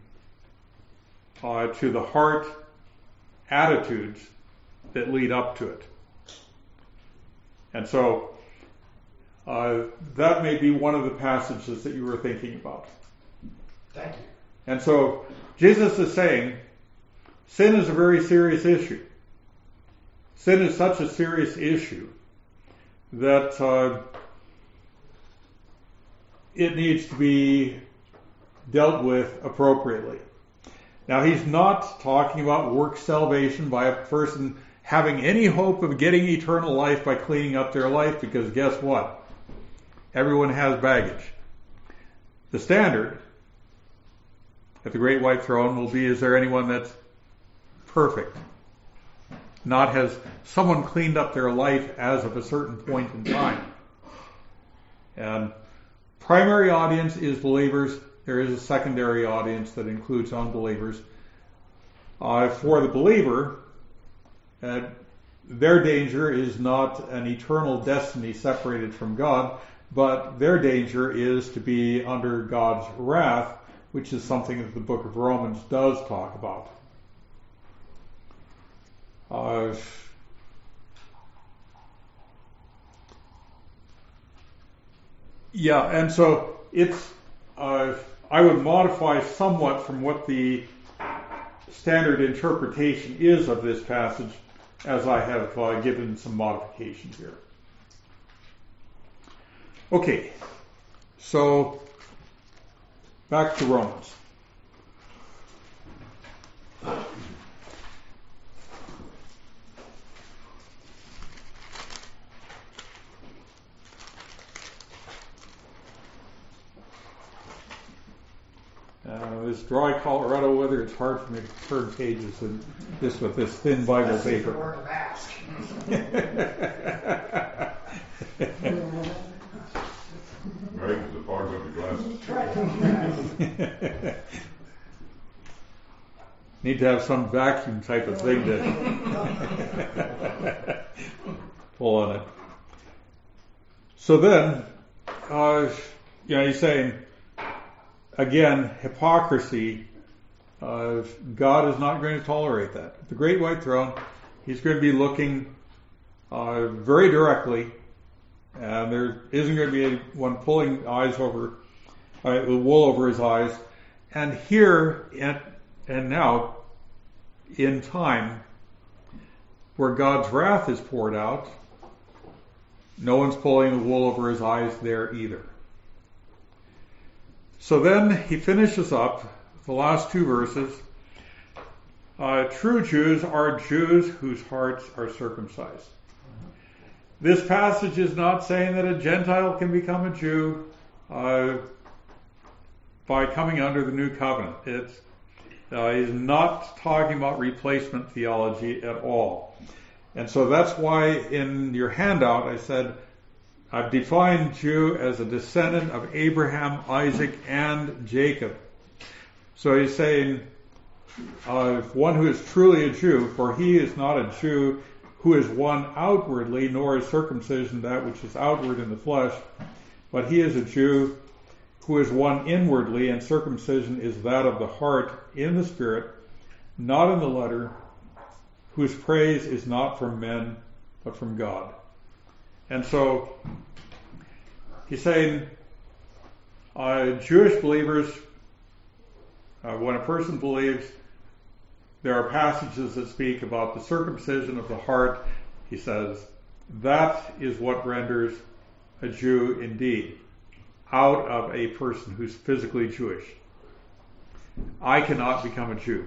to the heart attitudes that lead up to it. And so that may be one of the passages that you were thinking about. Thank you. And so Jesus is saying sin is a very serious issue. Sin is such a serious issue that it needs to be dealt with appropriately. Now, he's not talking about work salvation by a person having any hope of getting eternal life by cleaning up their life, because guess what? Everyone has baggage. The standard at the Great White Throne will be, is there anyone that's perfect? Not has someone cleaned up their life as of a certain point in time. And primary audience is believers. There is a secondary audience that includes unbelievers. For the believer, their danger is not an eternal destiny separated from God, but their danger is to be under God's wrath, which is something that the book of Romans does talk about. And so it's, I would modify somewhat from what the standard interpretation is of this passage, as I have given some modifications here. Okay, so back to Romans. This dry Colorado weather, it's hard for me to turn pages and this with this thin Bible That's the paper. word of ask. Right, with the fog up your glasses. Try to. Need to have some vacuum type of thing to pull on it. So then, he's saying, again, hypocrisy, God is not going to tolerate that. At the great white throne, he's going to be looking very directly, and there isn't going to be anyone pulling the wool over his eyes. And here and now, in time, where God's wrath is poured out, no one's pulling the wool over his eyes there either. So then he finishes up the last two verses. True Jews are Jews whose hearts are circumcised. This passage is not saying that a Gentile can become a Jew by coming under the new covenant. He's not talking about replacement theology at all. And so that's why in your handout I said, I've defined Jew as a descendant of Abraham, Isaac, and Jacob. So he's saying, one who is truly a Jew, for he is not a Jew who is one outwardly, nor is circumcision that which is outward in the flesh, but he is a Jew who is one inwardly, and circumcision is that of the heart in the spirit, not in the letter, whose praise is not from men, but from God. And so he's saying Jewish believers, when a person believes, there are passages that speak about the circumcision of the heart. He says that is what renders a Jew indeed, out of a person who's physically Jewish. I cannot become a Jew.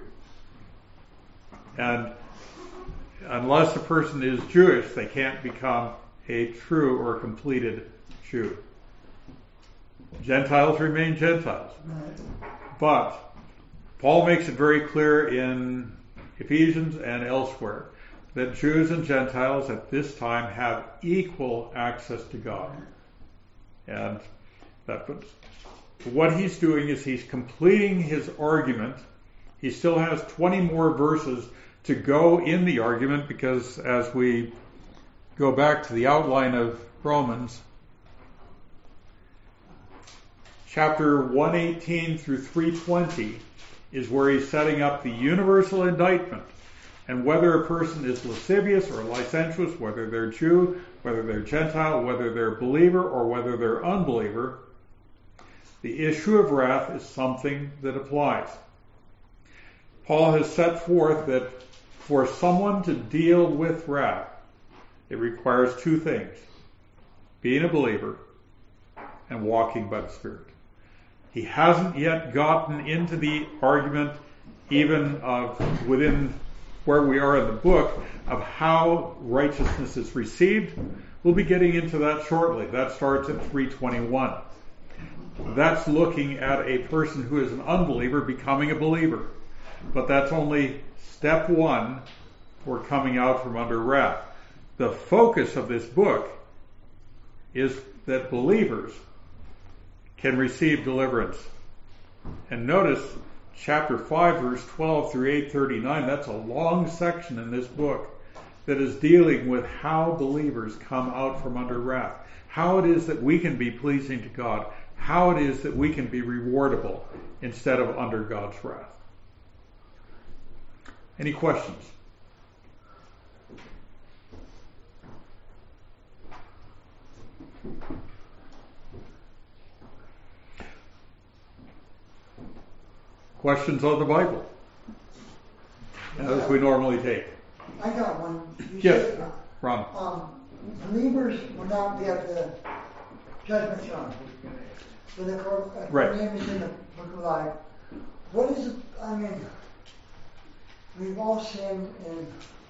And unless a person is Jewish, they can't become a true or completed Jew. Gentiles remain Gentiles. But Paul makes it very clear in Ephesians and elsewhere that Jews and Gentiles at this time have equal access to God. And what he's doing is he's completing his argument. He still has 20 more verses to go in the argument, because as we go back to the outline of Romans, chapter 118 through 320 is where he's setting up the universal indictment. And whether a person is lascivious or licentious, whether they're Jew, whether they're Gentile, whether they're believer or whether they're unbeliever, the issue of wrath is something that applies. Paul has set forth that for someone to deal with wrath, it requires two things: being a believer and walking by the Spirit. He hasn't yet gotten into the argument, even of within where we are in the book, of how righteousness is received. We'll be getting into that shortly. That starts at 321. That's looking at a person who is an unbeliever becoming a believer. But that's only step one for coming out from under wrath. The focus of this book is that believers can receive deliverance. And notice chapter 5, verse 12 through 839, that's a long section in this book that is dealing with how believers come out from under wrath, how it is that we can be pleasing to God, how it is that we can be rewardable instead of under God's wrath. Any questions? Questions on the Bible? as we normally take. I got one. You Yes, said, Ron. believers will not be at the judgment throne. When the Right. name is in the book of life. What is it? I mean, we've all sinned, and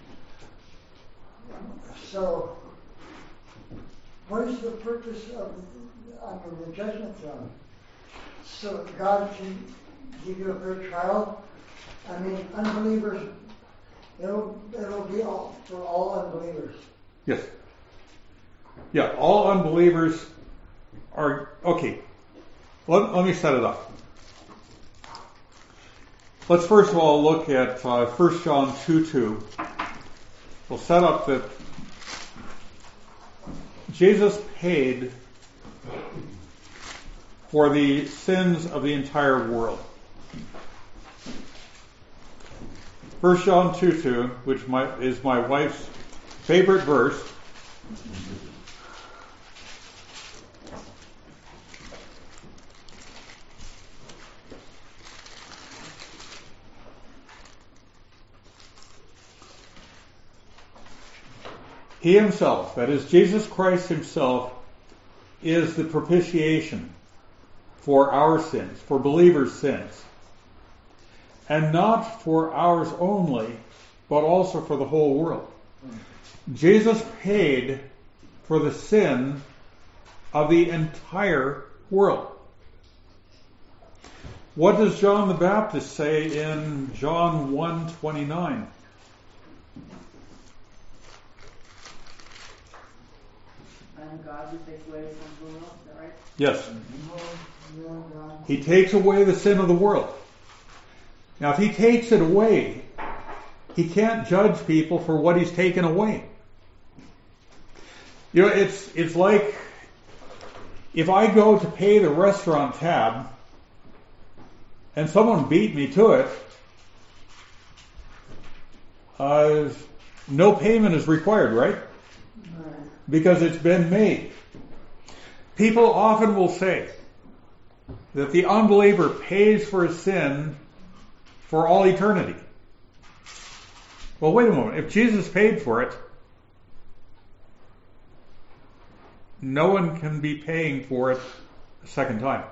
so what is the purpose of the judgment throne? So God can give you a fair trial. I mean, unbelievers. It'll be all for all unbelievers. Yes. Yeah, all unbelievers are, okay, let me set it up. Let's first of all look at 1 John 2:2. We'll set up that Jesus paid for the sins of the entire world. 1 John 2:2, which is my wife's favorite verse. He himself, that is Jesus Christ himself, is the propitiation for our sins, for believers' sins. And not for ours only, but also for the whole world. Jesus paid for the sin of the entire world. What does John the Baptist say in John 1:29? And God who takes away the sin of the world, is that right? Yes. He takes away the sin of the world. Now, if he takes it away, he can't judge people for what he's taken away. You know, it's like if I go to pay the restaurant tab and someone beat me to it, no payment is required, right? Because it's been made. People often will say that the unbeliever pays for his sin for all eternity. Well, wait a moment. If Jesus paid for it, no one can be paying for it a second time.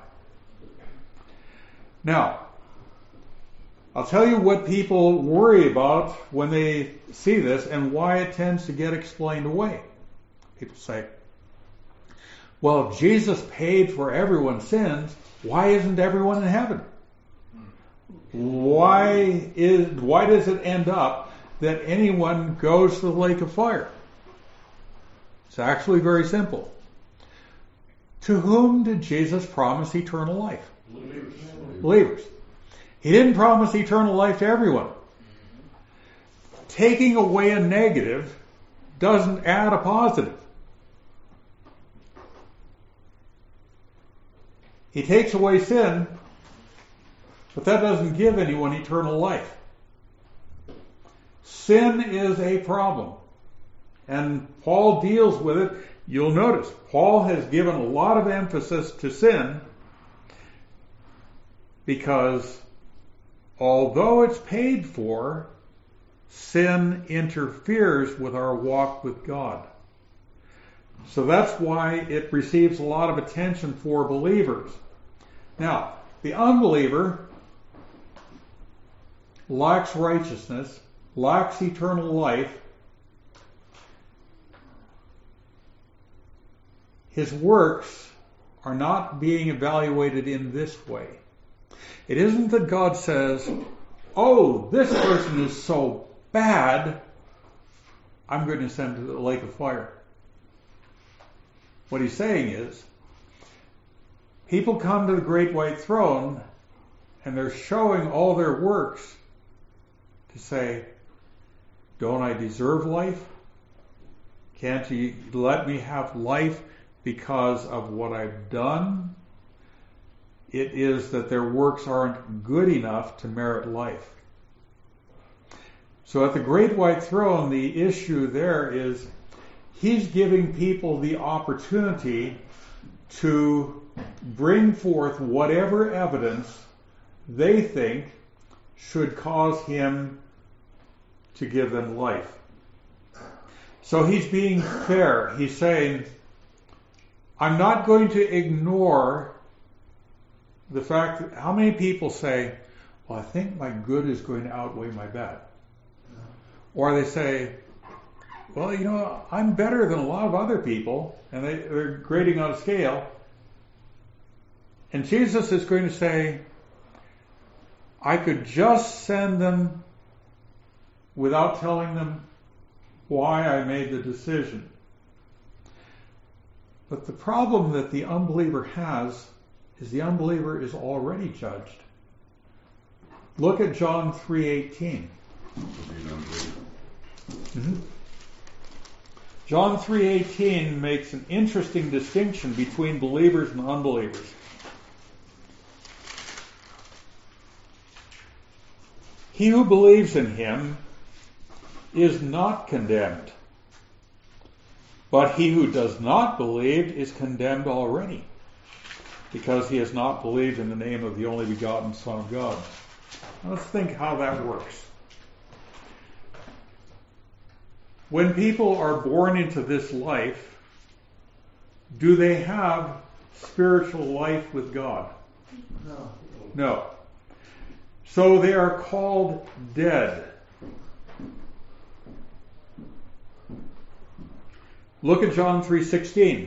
Now, I'll tell you what people worry about when they see this and why it tends to get explained away. People say, well, if Jesus paid for everyone's sins, why isn't everyone in heaven? Why does it end up that anyone goes to the lake of fire? It's actually very simple. To whom did Jesus promise eternal life? Believers. He didn't promise eternal life to everyone. Taking away a negative doesn't add a positive. He takes away sin, but that doesn't give anyone eternal life. Sin is a problem, and Paul deals with it. You'll notice Paul has given a lot of emphasis to sin because although it's paid for, sin interferes with our walk with God. So that's why it receives a lot of attention for believers. Now, the unbeliever lacks righteousness, lacks eternal life. His works are not being evaluated in this way. It isn't that God says, oh, this person is so bad, I'm going to send him to the lake of fire. What he's saying is, people come to the great white throne and they're showing all their works to say, don't I deserve life? Can't you let me have life because of what I've done? It is that their works aren't good enough to merit life. So at the great white throne, the issue there is he's giving people the opportunity to bring forth whatever evidence they think should cause him to give them life. So he's being fair. He's saying, I'm not going to ignore the fact that how many people say, well, I think my good is going to outweigh my bad. Or they say, well, you know, I'm better than a lot of other people, and they're grading on a scale. And Jesus is going to say, I could just send them without telling them why I made the decision. But the problem that the unbeliever has is the unbeliever is already judged. Look at John 3:18. Mm-hmm. John 3:18 makes an interesting distinction between believers and unbelievers. He who believes in him is not condemned, but he who does not believe is condemned already, because he has not believed in the name of the only begotten Son of God. Now let's think how that works. When people are born into this life, do they have spiritual life with God? No. No. So they are called dead. Look at John 3:16.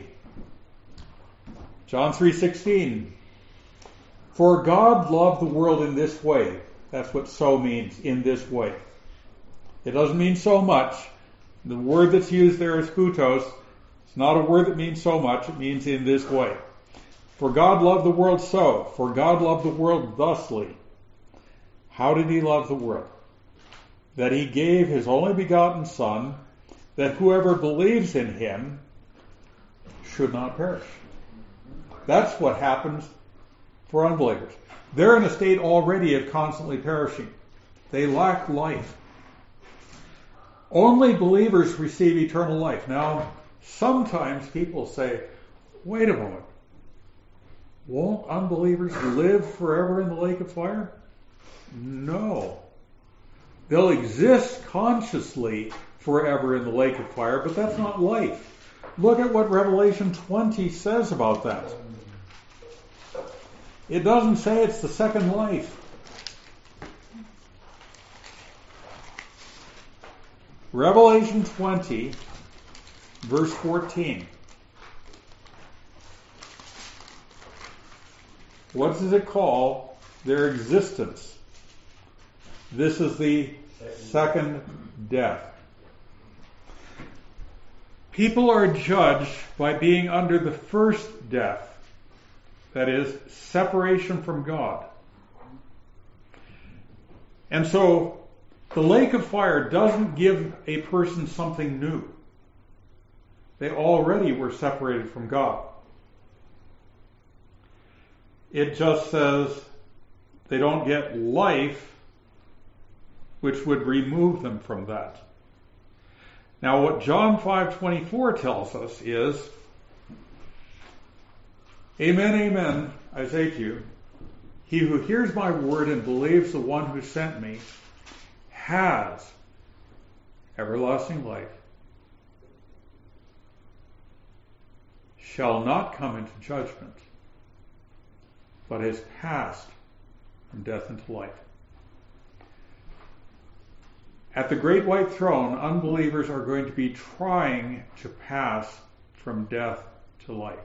John 3:16. For God loved the world in this way. That's what so means, in this way. It doesn't mean so much. The word that's used there is hutos. It's not a word that means so much. It means in this way. For God loved the world so. For God loved the world thusly. How did he love the world? That he gave his only begotten Son, that whoever believes in him should not perish. That's what happens for unbelievers. They're in a state already of constantly perishing. They lack life. Only believers receive eternal life. Now, sometimes people say, wait a moment, won't unbelievers live forever in the lake of fire? No. They'll exist consciously forever in the lake of fire, but that's not life. Look at what Revelation 20 says about that. It doesn't say it's the second life. Revelation 20, verse 14. What does it call their existence? This is the second death. People are judged by being under the first death, that is, separation from God. And so, the lake of fire doesn't give a person something new. They already were separated from God. It just says they don't get life, which would remove them from that. Now, what John 5:24 tells us is, Amen, amen, I say to you, he who hears my word and believes the one who sent me has everlasting life, shall not come into judgment, but is passed from death into life. At the great white throne, unbelievers are going to be trying to pass from death to life.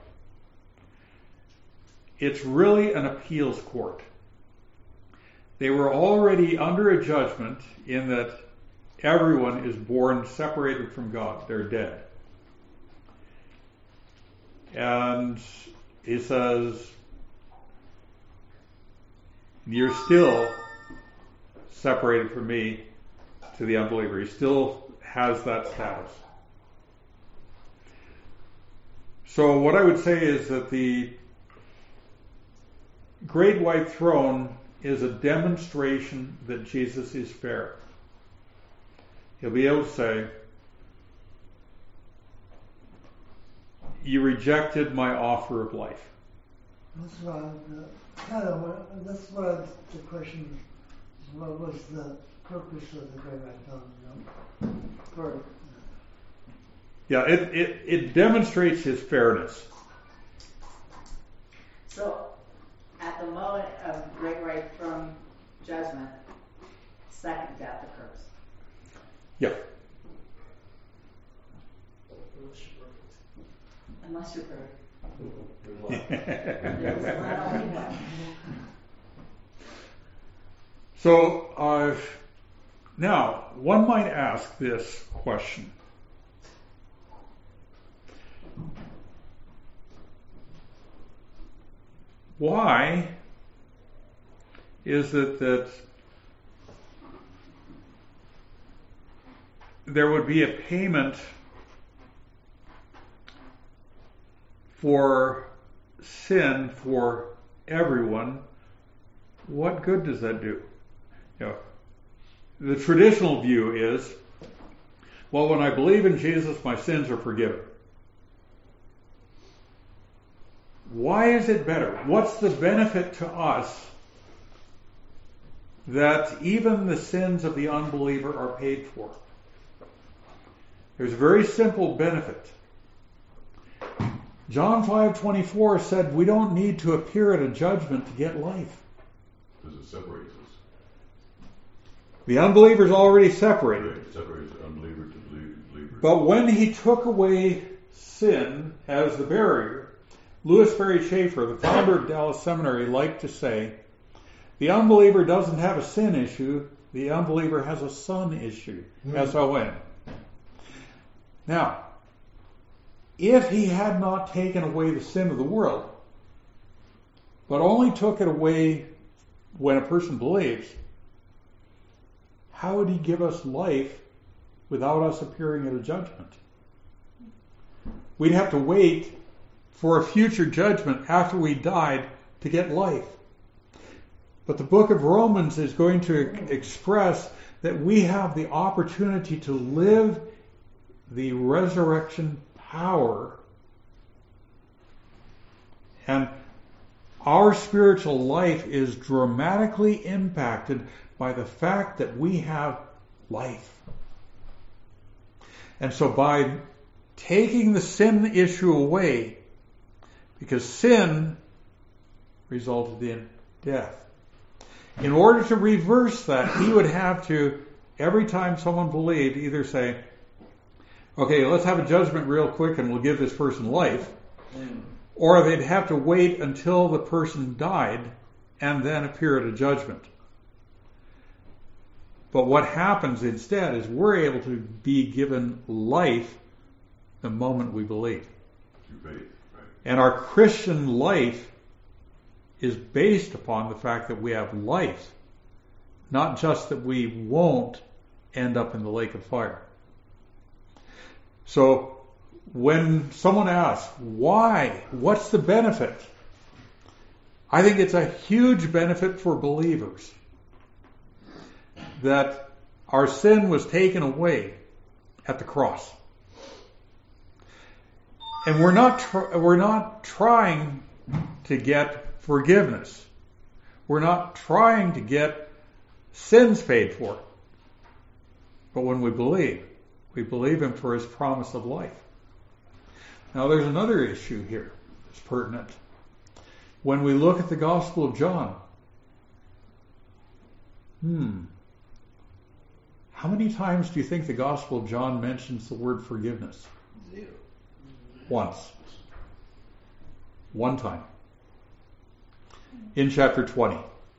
It's really an appeals court. They were already under a judgment in that everyone is born separated from God. They're dead. And he says, you're still separated from me to the unbeliever. He still has that status. So what I would say is that the great white throne is a demonstration that Jesus is fair. He'll be able to say, you rejected my offer of life. That's what the question is what was the purpose of the great white throne? For Yeah, it demonstrates his fairness. So, at the moment of great white throne judgment, second death occurs. Yeah. Unless you're perfect. So, now, one might ask this question. Why is it that there would be a payment for sin for everyone? What good does that do? You know, the traditional view is, well, when I believe in Jesus, my sins are forgiven. Why is it better? What's the benefit to us that even the sins of the unbeliever are paid for? There's a very simple benefit. John 5:24 said we don't need to appear at a judgment to get life. Because it separates us. The unbeliever's already separated. It separates the unbeliever to believer. But when he took away sin as the barrier, Louis Ferry Schaeffer, the founder of Dallas Seminary, liked to say, the unbeliever doesn't have a sin issue, the unbeliever has a son issue. S-O-N. Now, if he had not taken away the sin of the world, but only took it away when a person believes, how would he give us life without us appearing at a judgment? We'd have to wait for a future judgment after we died to get life. But the book of Romans is going to express that we have the opportunity to live the resurrection power, and our spiritual life is dramatically impacted by the fact that we have life. And so by taking the sin issue away, because sin resulted in death, in order to reverse that, he would have to, every time someone believed, either say, okay, let's have a judgment real quick and we'll give this person life, or they'd have to wait until the person died and then appear at a judgment. But what happens instead is we're able to be given life the moment we believe. Through faith, right. And our Christian life is based upon the fact that we have life, not just that we won't end up in the lake of fire. So when someone asks, why? What's the benefit? I think it's a huge benefit for believers that our sin was taken away at the cross. And we're not trying to get forgiveness. We're not trying to get sins paid for. But when we believe Him for His promise of life. Now there's another issue here that's pertinent. When we look at the Gospel of John, how many times do you think the Gospel of John mentions the word forgiveness? 0. Once. One time. In chapter 20.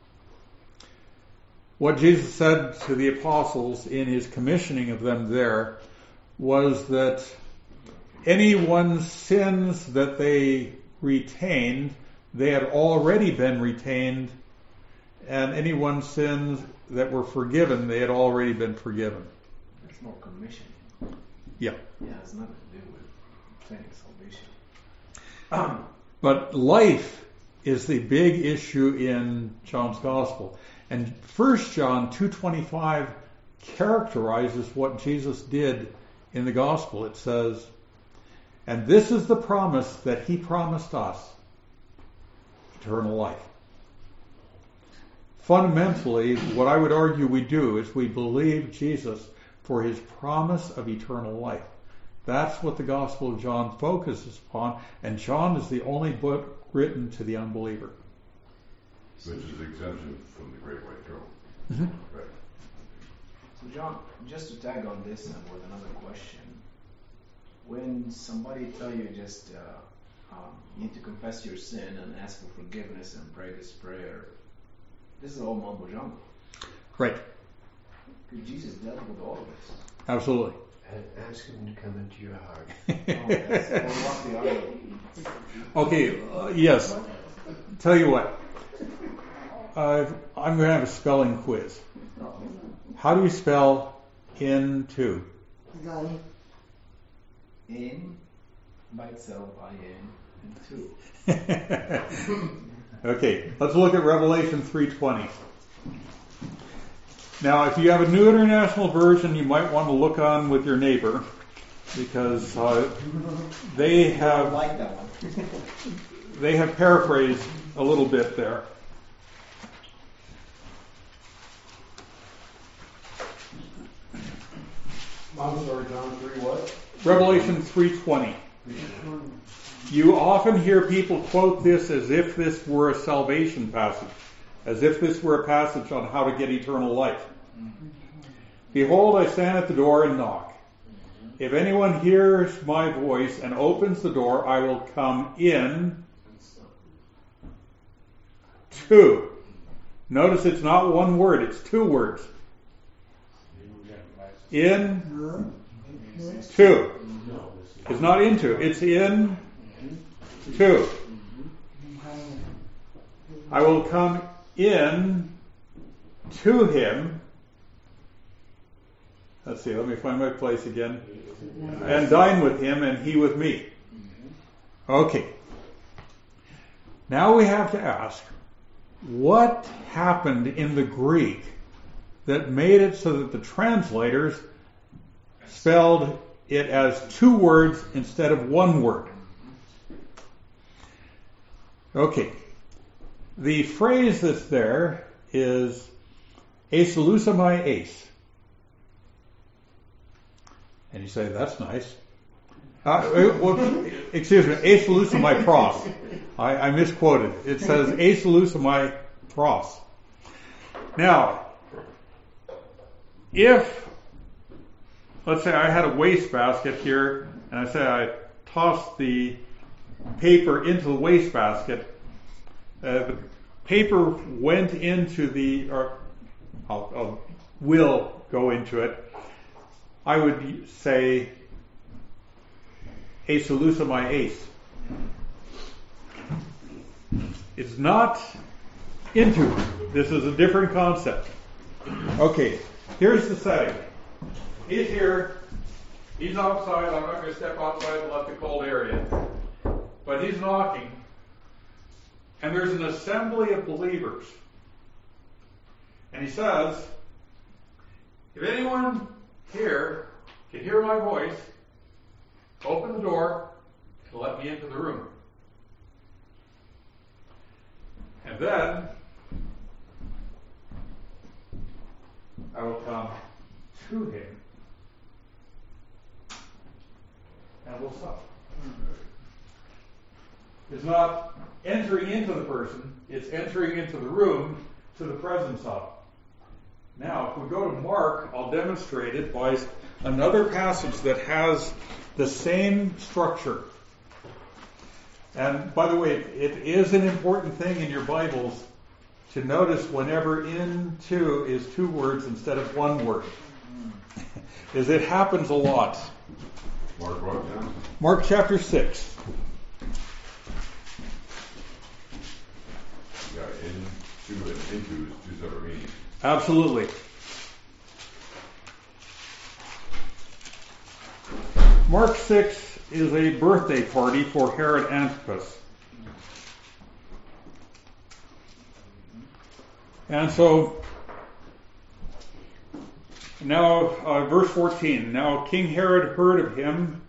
What Jesus said to the apostles in His commissioning of them there was that anyone's sins that they retained, they had already been retained, and anyone's sins that were forgiven, they had already been forgiven. It's more commission. Yeah. Yeah, it has nothing to do with planning salvation. But life is the big issue in John's Gospel. And 1 John 2:25 characterizes what Jesus did in the Gospel. It says, and this is the promise that He promised us, eternal life. fundamentally, what I would argue we do is we believe Jesus for his promise of eternal life. That's what the Gospel of John focuses upon, and John is the only book written to the unbeliever. Which is the exemption from the Great White Throne. Mm-hmm. Right. So John, just to tag on this and with another question, when somebody tell you just you need to confess your sin and ask for forgiveness and pray this prayer, this is all mumbo jumbo. Right. Because Jesus dealt with all of this. Absolutely. And ask him to come into your heart. We'll walk the aisle. Okay, yes. Tell you what. I'm going to have a spelling quiz. How do you spell into? Got it. In by itself, I and two. Okay, let's look at Revelation 3:20. Now, if you have a New International Version, you might want to look on with your neighbor, because they I have like that one. they have paraphrased a little bit there. I'm sorry, John 3 what? Revelation 3:20. You often hear people quote this as if this were a salvation passage, as if this were a passage on how to get eternal life. Behold, I stand at the door and knock. If anyone hears my voice and opens the door, I will come in to. Notice it's not one word, it's two words. In to. It's not into, it's in to. I will come in to him. Let's see, let me find my place again. And dine with him and he with me. Okay. Now we have to ask, what happened in the Greek that made it so that the translators spelled it as two words instead of one word? Okay. The phrase that's there is esalusamai ace. And you say, that's nice. Excuse me, esalusamai pros. I misquoted. It says esalusamai pros. Now, if, let's say I had a wastebasket here, and I say I tossed the paper into the wastebasket, the paper went into the, or will go into it, I would say esalusamai ace. It's not into. This is a different concept. Okay, here's the setting. He's here. He's outside. I'm not going to step outside and let the cold air in. But he's knocking. And there's an assembly of believers. And he says, if anyone here can hear my voice, open the door and let me into the room. And then I will come to him and we'll sup. It's not entering into the person, it's entering into the room to the presence of. Now, if we go to Mark, I'll demonstrate it by another passage that has the same structure. And by the way, it is an important thing in your Bibles to notice whenever into is two words instead of one word. As it happens a lot. Mark what, John? Mark chapter 6. Yeah, into and into is two separate meanings. Absolutely. Mark 6 is a birthday party for Herod Antipas. And so, now, verse 14. Now King Herod heard of him,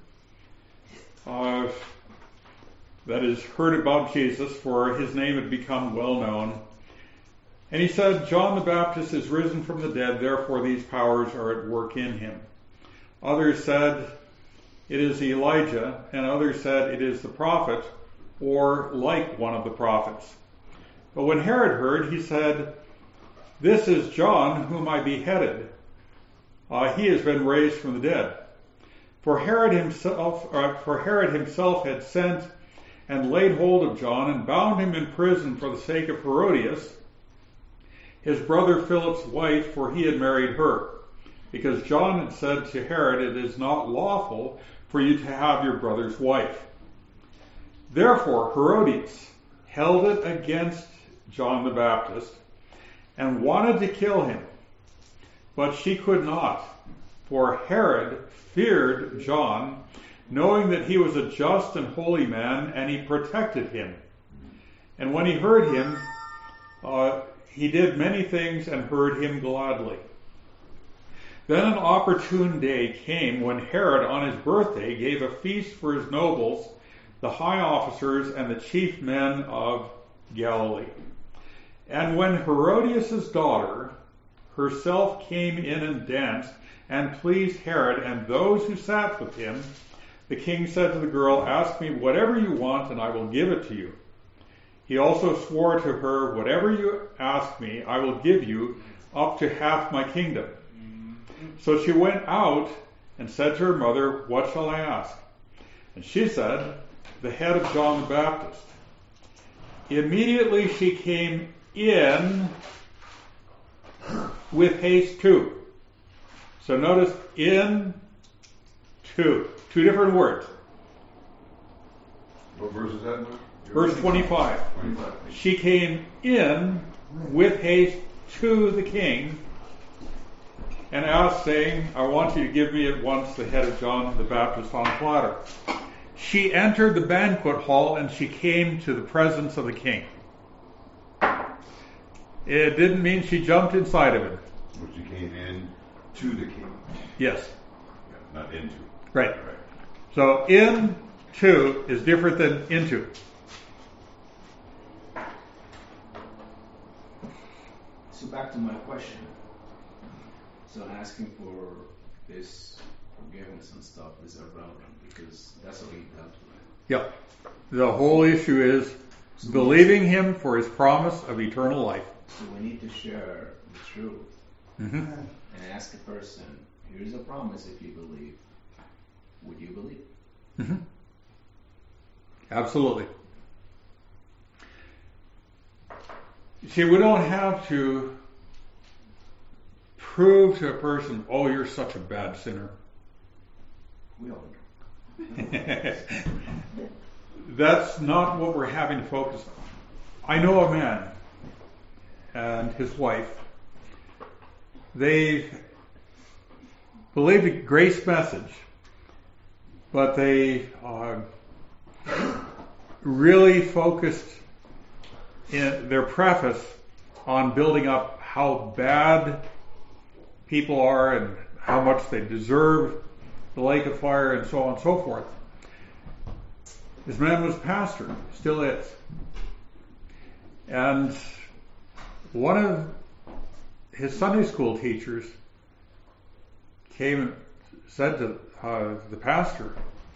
that is, heard about Jesus, for his name had become well known. And he said, John the Baptist is risen from the dead, therefore these powers are at work in him. Others said, it is Elijah, and others said, it is the prophet, or like one of the prophets. But when Herod heard, he said, this is John whom I beheaded. He has been raised from the dead. For Herod himself had sent and laid hold of John and bound him in prison for the sake of Herodias, his brother Philip's wife, for he had married her. Because John had said to Herod, it is not lawful for you to have your brother's wife. Therefore Herodias held it against John the Baptist and wanted to kill him. But she could not, for Herod feared John, knowing that he was a just and holy man, and he protected him. And when he heard him, he did many things and heard him gladly. Then an opportune day came when Herod on his birthday gave a feast for his nobles, the high officers, and the chief men of Galilee. And when Herodias' daughter herself came in and danced and pleased Herod and those who sat with him, the king said to the girl, ask me whatever you want and I will give it to you. He also swore to her, whatever you ask me, I will give you up to half my kingdom. So she went out and said to her mother, what shall I ask? And she said, the head of John the Baptist. Immediately she came in with haste too. So notice in to. Two different words. What verse is that in? Verse 25. She came in with haste to the king and asked, saying, I want you to give me at once the head of John the Baptist on a platter. She entered the banquet hall and she came to the presence of the king. It didn't mean she jumped inside of him. But she came in to the king. Yes. Yeah, not into. Right. So in to is different than into. So back to my question. So asking for this forgiveness and stuff is irrelevant because that's already dealt with. Yep. The whole issue is believing him for his promise of eternal life. So we need to share the truth Mm-hmm. and ask a person, here's a promise if you believe. Would you believe? Mm-hmm. Absolutely. See, we don't have to prove to a person, oh, you're such a bad sinner. We all know. That's not what we're having to focus on. I know a man and his wife. They believed a grace message, but they really focused in their preface on building up how bad people are and how much they deserve the lake of fire and so on and so forth. This man was a pastor, still is. And one of his Sunday school teachers came and said to the pastor,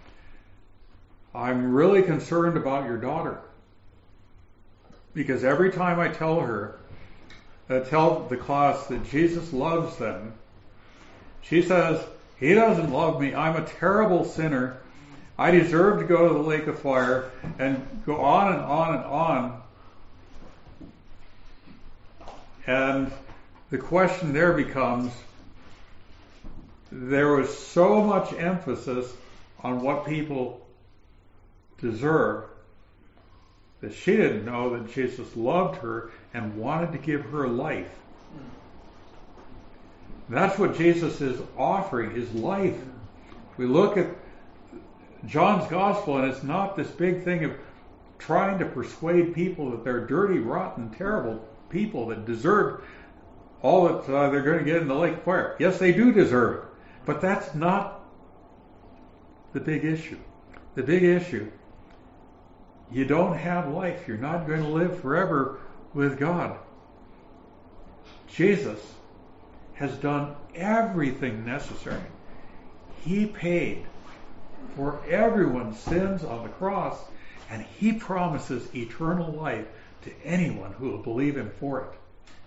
I'm really concerned about your daughter. Because every time I tell the class that Jesus loves them, she says, he doesn't love me. I'm a terrible sinner. I deserve to go to the lake of fire, and go on and on and on. And the question there becomes, there was so much emphasis on what people deserve that she didn't know that Jesus loved her and wanted to give her life. That's what Jesus is offering, his life. We look at John's gospel and it's not this big thing of trying to persuade people that they're dirty, rotten, terrible people that deserve all that they're going to get in the lake of fire. Yes, they do deserve it, but that's not the big issue. The big issue, you don't have life. You're not going to live forever with God. Jesus has done everything necessary. He paid for everyone's sins on the cross, and he promises eternal life to anyone who will believe him for it.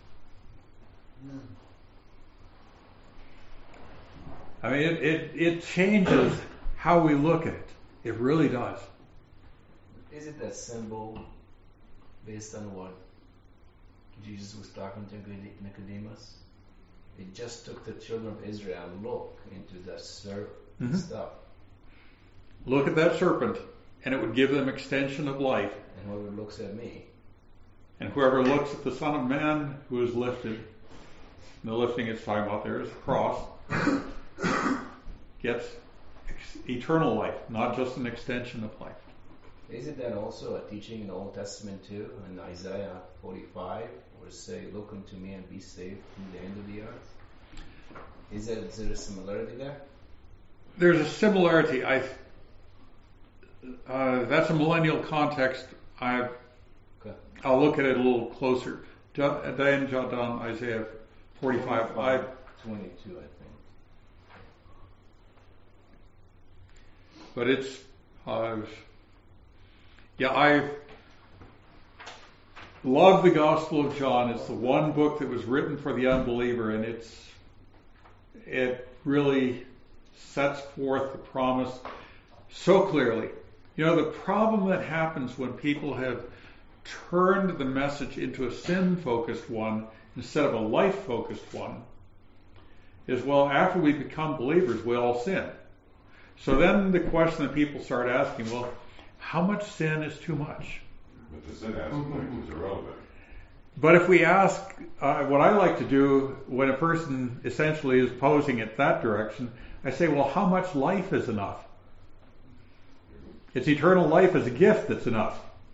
I mean, it changes how we look at it. It really does. Is it a symbol based on what Jesus was talking to Nicodemus? It just took the children of Israel look into the serpent stuff. Look at that serpent, and it would give them extension of life. And whoever looks at me. And whoever looks at the Son of Man who is lifted, and the lifting it's talking about there is the cross, gets eternal life, not just an extension of life. Isn't that also a teaching in the Old Testament too? In Isaiah 45, where it say, "Look unto me and be saved from the end of the earth." Is there a similarity there? There's a similarity. That's a millennial context. I'll look at it a little closer. Diane, jot down Isaiah 45. 22, I think. But it's, I love the Gospel of John. It's the one book that was written for the unbeliever, and it really sets forth the promise so clearly. You know, the problem that happens when people have turned the message into a sin-focused one instead of a life-focused one is, well, after we become believers, we all sin. So then the question that people start asking, well, how much sin is too much? But the sin aspect is irrelevant. But if we ask, what I like to do when a person essentially is posing it that direction, I say, well, how much life is enough? It's eternal life as a gift that's enough.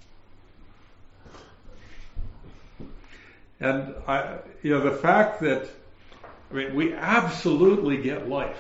And the fact that, we absolutely get life.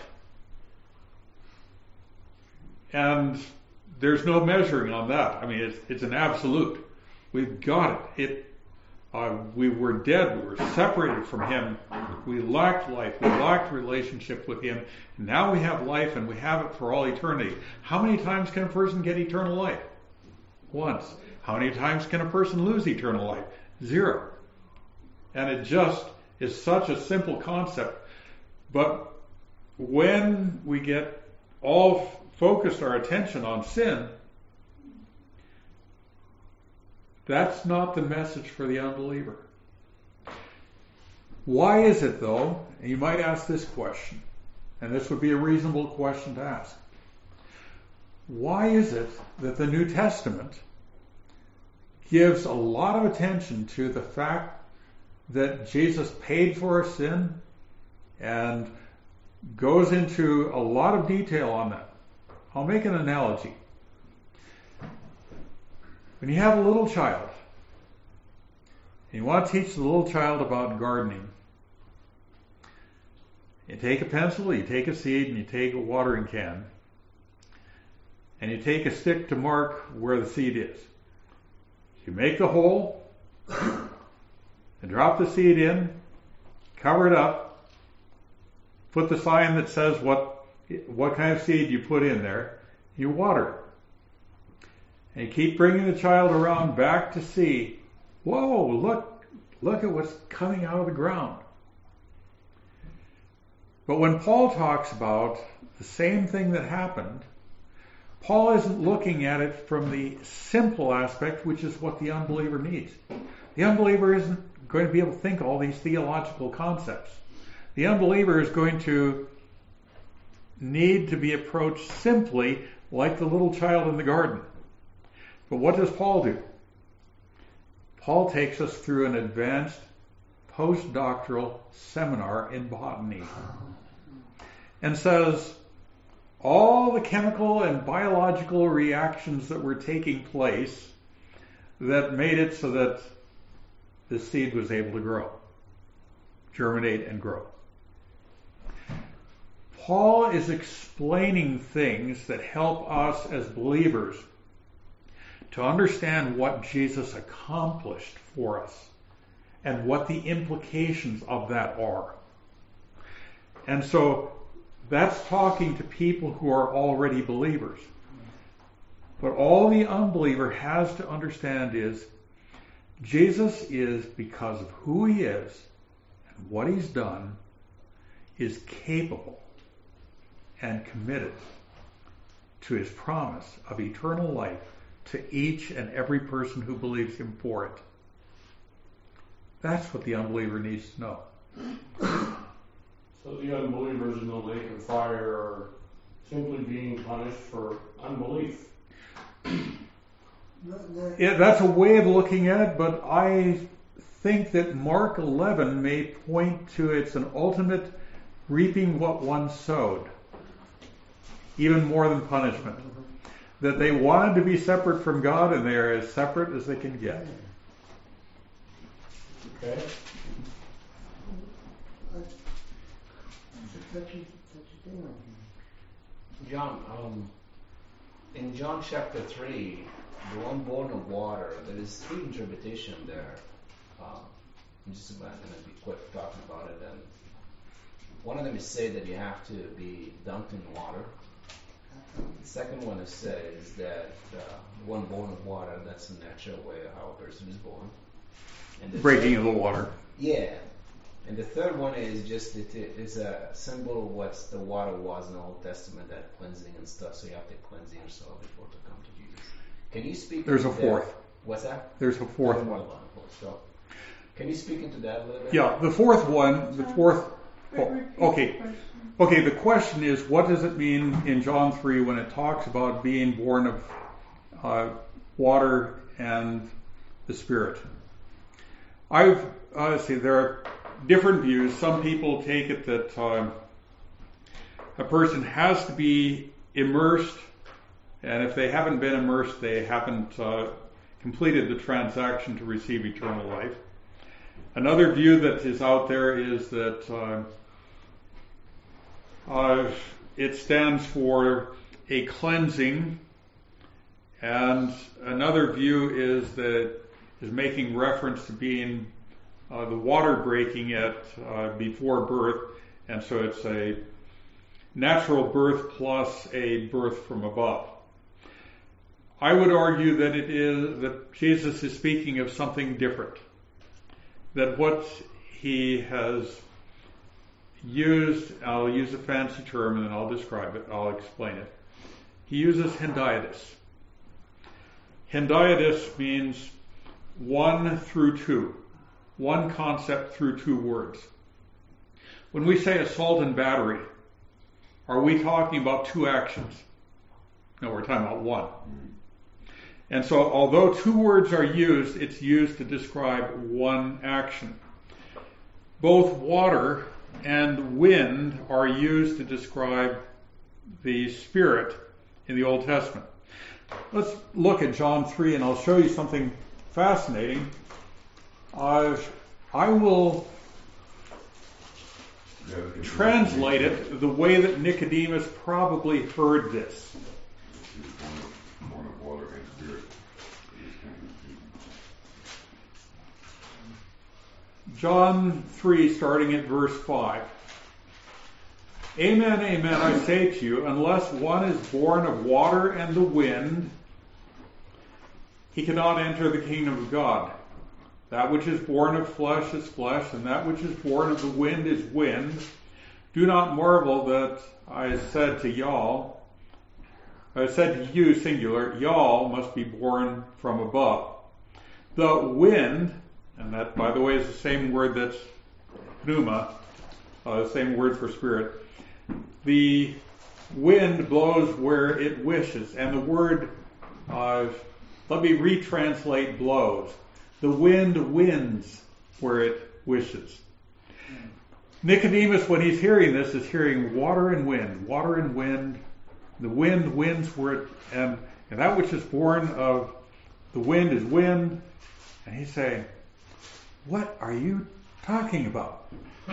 And there's no measuring on that. I mean, it's an absolute. We've got it. We were dead. We were separated from Him. We lacked life. We lacked relationship with Him. Now we have life, and we have it for all eternity. How many times can a person get eternal life? Once. How many times can a person lose eternal life? 0. And it just is such a simple concept. But when we get all focused our attention on sin, that's not the message for the unbeliever. Why is it, though? And you might ask this question, and this would be a reasonable question to ask. Why is it that the New Testament gives a lot of attention to the fact that Jesus paid for our sin and goes into a lot of detail on that? I'll make an analogy. When you have a little child, and you want to teach the little child about gardening, you take a pencil, you take a seed, and you take a watering can, and you take a stick to mark where the seed is. You make the hole, and drop the seed in, cover it up, put the sign that says what kind of seed you put in there, you water it. And you keep bringing the child around back to see, whoa, look at what's coming out of the ground. But when Paul talks about the same thing that happened, Paul isn't looking at it from the simple aspect, which is what the unbeliever needs. The unbeliever isn't going to be able to think all these theological concepts. The unbeliever is going to need to be approached simply like the little child in the garden. But what does Paul do? Paul takes us through an advanced postdoctoral seminar in botany and says all the chemical and biological reactions that were taking place that made it so that the seed was able to grow, germinate and grow. Paul is explaining things that help us as believers to understand what Jesus accomplished for us and what the implications of that are. And so that's talking to people who are already believers. But all the unbeliever has to understand is Jesus is, because of who he is and what he's done, is capable and committed to his promise of eternal life to each and every person who believes him for it. That's what the unbeliever needs to know. So the unbelievers in the lake of fire are simply being punished for unbelief. Yeah, that's a way of looking at it, but I think that Mark 11 may point to it's an ultimate reaping what one sowed, even more than punishment. That they wanted to be separate from God, and they are as separate as they can get. Okay. John, in John chapter 3, the one born of water, there is three interpretation there. I'm just about going to be quick talking about it. And one of them is say that you have to be dunked in water. The second one is says that the one born of water, that's the natural way of how a person is born. And the Breaking of the water. Yeah. And the third one is just it is a symbol of what the water was in the Old Testament, that cleansing and stuff. So you have to cleanse yourself before to come to Jesus. Can you speak? There's a into fourth. That? What's that? There's a fourth There's one. more than one. So, can you speak into that a little bit? Yeah, the fourth one, okay. Okay, the question is, what does it mean in John 3 when it talks about being born of water and the Spirit? There are different views. Some people take it that a person has to be immersed, and if they haven't been immersed, they haven't completed the transaction to receive eternal life. Another view that is out there is that it stands for a cleansing, and another view is that is making reference to being the water breaking at before birth, and so it's a natural birth plus a birth from above. I would argue that it is that Jesus is speaking of something different. That what he has used, I'll use a fancy term and then I'll describe it, I'll explain it. He uses hendiadys. Hendiadys means one through two. One concept through two words. When we say assault and battery, are we talking about two actions? No, we're talking about one. And so although two words are used, it's used to describe one action. Both water and wind are used to describe the Spirit in the Old Testament. Let's look at John 3 and I'll show you something fascinating. I will translate it the way that Nicodemus probably heard this. John 3, starting at verse 5. Amen, amen, I say to you, unless one is born of water and the wind, he cannot enter the kingdom of God. That which is born of flesh is flesh, and that which is born of the wind is wind. Do not marvel that I said to you, singular, y'all must be born from above. The wind, and that, by the way, is the same word that's pneuma, the same word for spirit. The wind blows where it wishes, and the word, let me retranslate blows. The wind wins where it wishes. Nicodemus, when he's hearing this, is hearing water and wind, water and wind. The wind wins where it, and that which is born of the wind is wind. And he's saying, what are you talking about?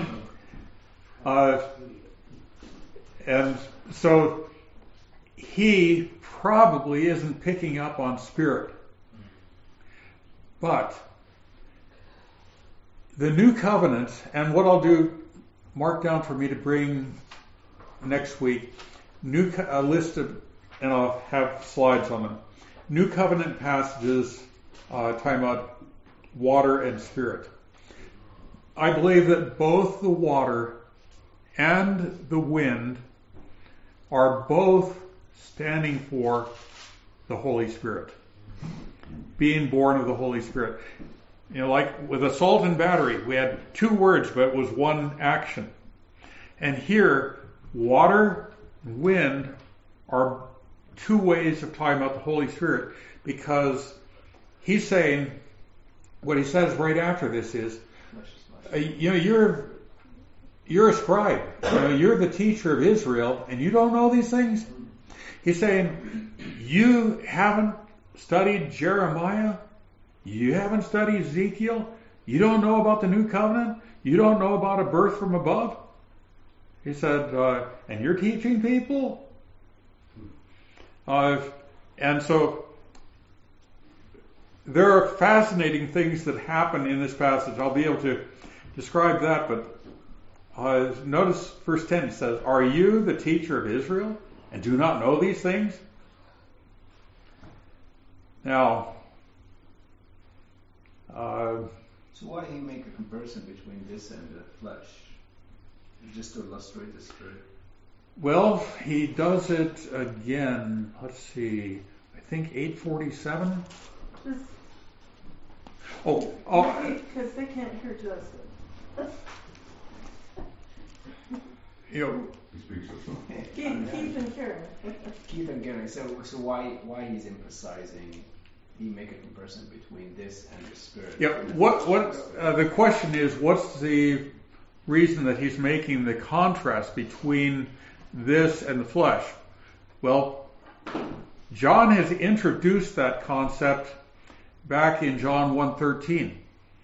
And so he probably isn't picking up on spirit. But the new covenant, and what I'll do, mark down for me to bring next week, a list of, and I'll have slides on them. New covenant passages talking about water and spirit. I believe that both the water and the wind are both standing for the Holy Spirit, being born of the Holy Spirit. You know, like with assault and battery, we had two words, but it was one action. And here, water and wind are two ways of talking about the Holy Spirit, because he's saying, what he says right after this is, you're a scribe, you're the teacher of Israel, and you don't know these things? He's saying, you haven't studied Jeremiah? You haven't studied Ezekiel? You don't know about the new covenant? You don't know about a birth from above? He said, and you're teaching people? And so there are fascinating things that happen in this passage. I'll be able to describe that, but notice verse 10 says, are you the teacher of Israel and do not know these things? Now, so why do you make a comparison between this and the flesh? Just to illustrate the spirit? Well, he does it again. Let's see. I think 847. Because they can't hear Joseph. You know, He speaks of something. Keith and Karen. Keith and Karen. So why he's emphasizing? He make a comparison between this and the spirit. Yeah. What? The question is, what's the reason that he's making the contrast between this and the flesh? Well, John has introduced that concept back in John 1:13.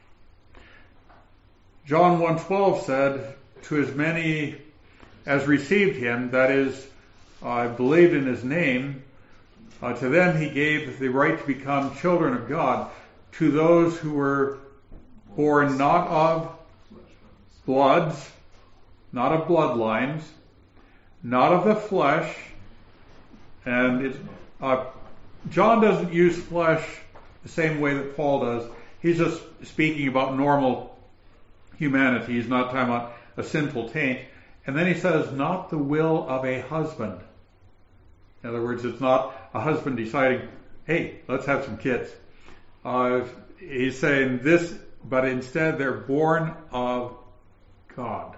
John 1:12 said, to as many as received him, that is, believed in his name, to them he gave the right to become children of God, to those who were born not of bloods, not of bloodlines, not of the flesh, and John doesn't use flesh the same way that Paul does. He's just speaking about normal humanity. He's not talking about a sinful taint. And then he says, not the will of a husband. In other words, it's not a husband deciding, hey, let's have some kids. He's saying this, but instead they're born of God.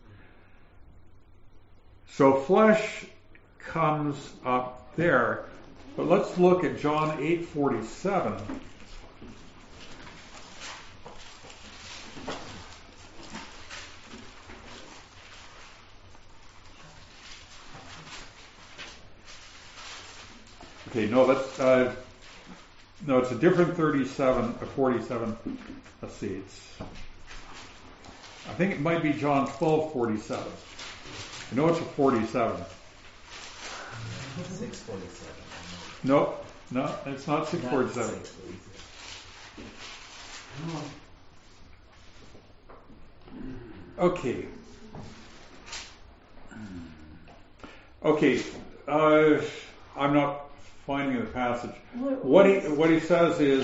So flesh comes up there. But let's look at John 8:47. Okay, no, it's a different 47. Let's see, I think it might be John 12:47. I know it's a 47. 647. No, it's not 647. Okay. I'm not finding the passage. What he says is,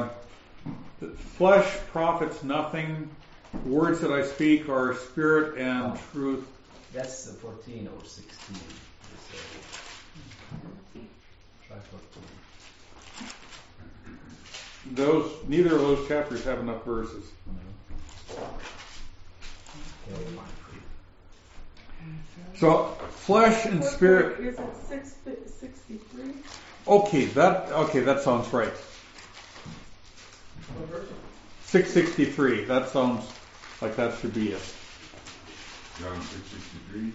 flesh profits nothing. Words that I speak are spirit and truth. That's 14 or 16. Try 14. Neither of those chapters have enough verses. So flesh and spirit. Is it 663? Okay, that sounds right. 663. That sounds like that should be it. John 6:63.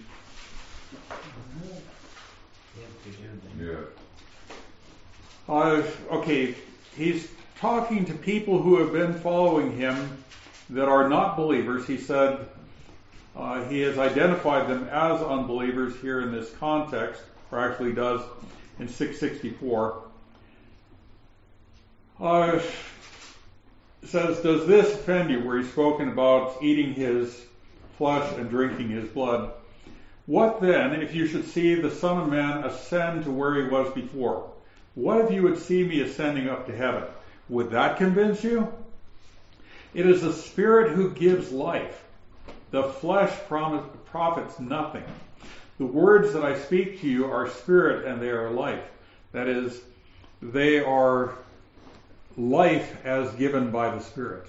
Yeah. Okay, he's talking to people who have been following him that are not believers. He said he has identified them as unbelievers here in this context, or actually does in 664. says, does this offend you, where he's spoken about eating his flesh and drinking his blood? What then, if you should see the Son of Man ascend to where he was before? What if you would see me ascending up to heaven? Would that convince you? It is the Spirit who gives life. The flesh profits nothing. The words that I speak to you are spirit and they are life. That is, they are life as given by the Spirit.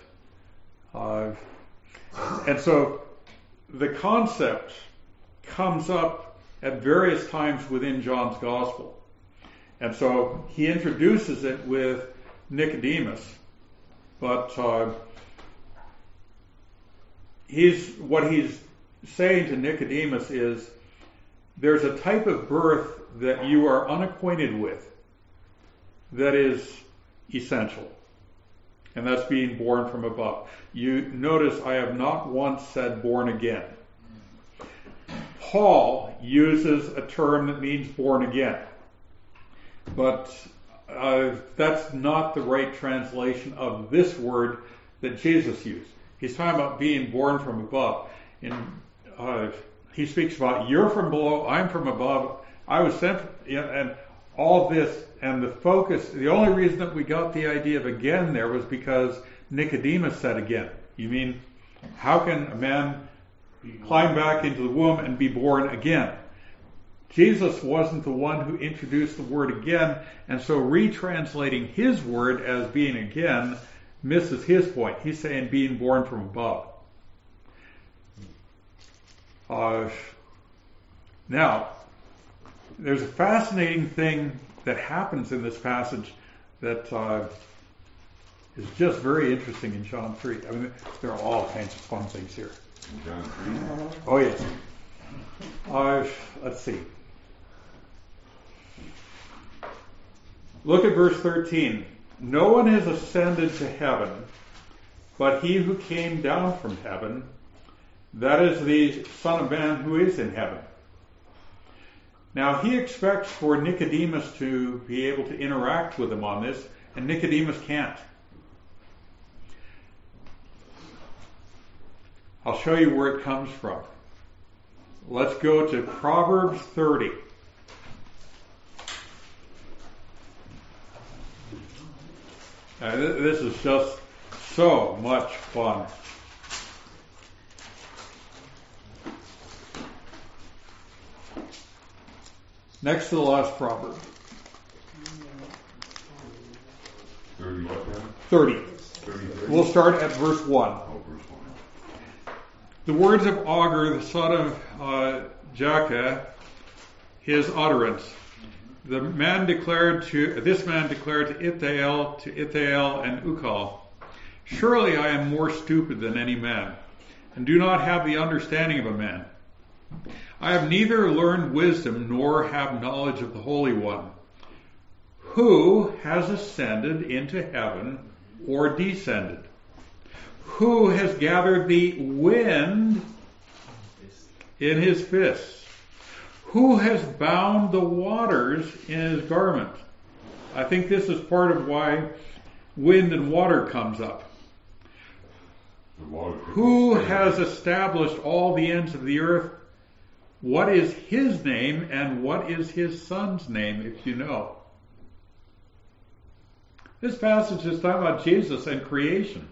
And so the concept comes up at various times within John's Gospel. And so he introduces it with Nicodemus. But what he's saying to Nicodemus is, there's a type of birth that you are unacquainted with that is essential. And that's being born from above. You notice I have not once said born again. Paul uses a term that means born again. But that's not the right translation of this word that Jesus used. He's talking about being born from above. And he speaks about you're from below, I'm from above, I was sent, and all this, and the focus, the only reason that we got the idea of again there was because Nicodemus said again. You mean, how can a man climb back into the womb and be born again? Jesus wasn't the one who introduced the word again, and so retranslating his word as being again misses his point. He's saying being born from above. Now, there's a fascinating thing that happens in this passage that is just very interesting in John 3. I mean, there are all kinds of fun things here. John 3? Oh, yes. Let's see. Look at verse 13. No one has ascended to heaven, but he who came down from heaven, that is the Son of Man who is in heaven. Now, he expects for Nicodemus to be able to interact with him on this, and Nicodemus can't. I'll show you where it comes from. Let's go to Proverbs 30. This is just so much fun. Next to the last proverb. 30 what now? 30. 30. We'll start at verse 1. Oh, verse 1. The words of Agur, the son of Jakeh, his utterance. This man declared to Ithael and Ukal, surely I am more stupid than any man, and do not have the understanding of a man. I have neither learned wisdom nor have knowledge of the Holy One. Who has ascended into heaven or descended? Who has gathered the wind in his fists? Who has bound the waters in his garment? I think this is part of why wind and water comes up. Who has established all the ends of the earth? What is his name and what is his son's name, if you know? This passage is talking about Jesus and creation.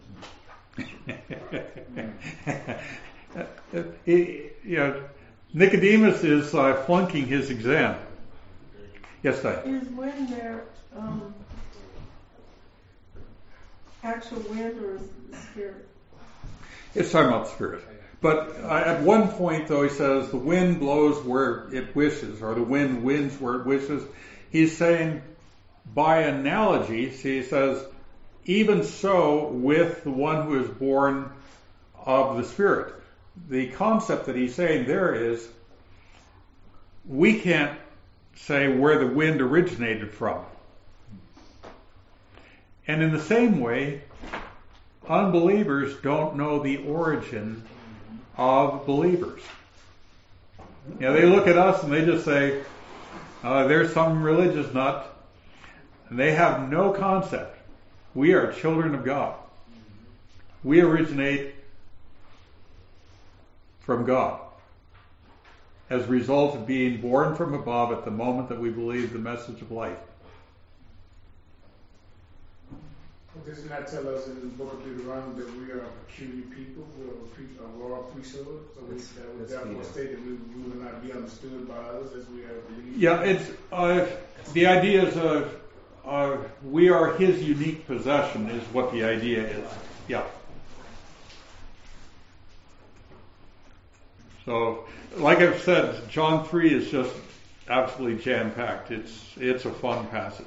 Nicodemus is flunking his exam. Yes, Di? Is wind there actual wind or is it the spirit? It's talking about the Spirit. But at one point, though, he says the wind blows where it wishes, or the wind wins where it wishes. He's saying, by analogy, he says, even so with the one who is born of the Spirit. The concept that he's saying there is, we can't say where the wind originated from. And in the same way, unbelievers don't know the origin of believers. They look at us and they just say, there's some religious nut, and they have no concept. We are children of God. We originate from God as a result of being born from above at the moment that we believe the message of life. Does it not tell us in the book of Deuteronomy that we are a peculiar people, we are a royal priesthood? So that would therefore state that we will not be understood by others as we are believed. Yeah, it's the idea is we are His unique possession is what the idea is. Yeah. So, like I've said, John 3 is just absolutely jam-packed. It's a fun passage.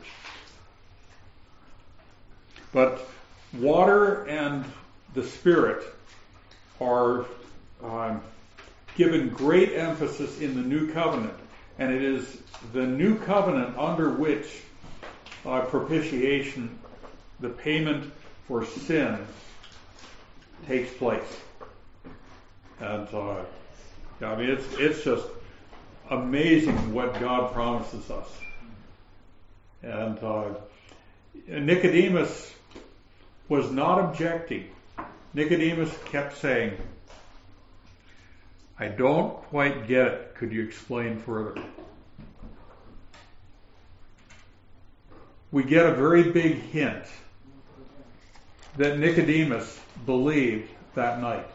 But water and the Spirit are given great emphasis in the New Covenant. And it is the New Covenant under which propitiation, the payment for sin, takes place. And I mean, it's just amazing what God promises us. And Nicodemus was not objecting. Nicodemus kept saying, I don't quite get it. Could you explain further? We get a very big hint that Nicodemus believed that night.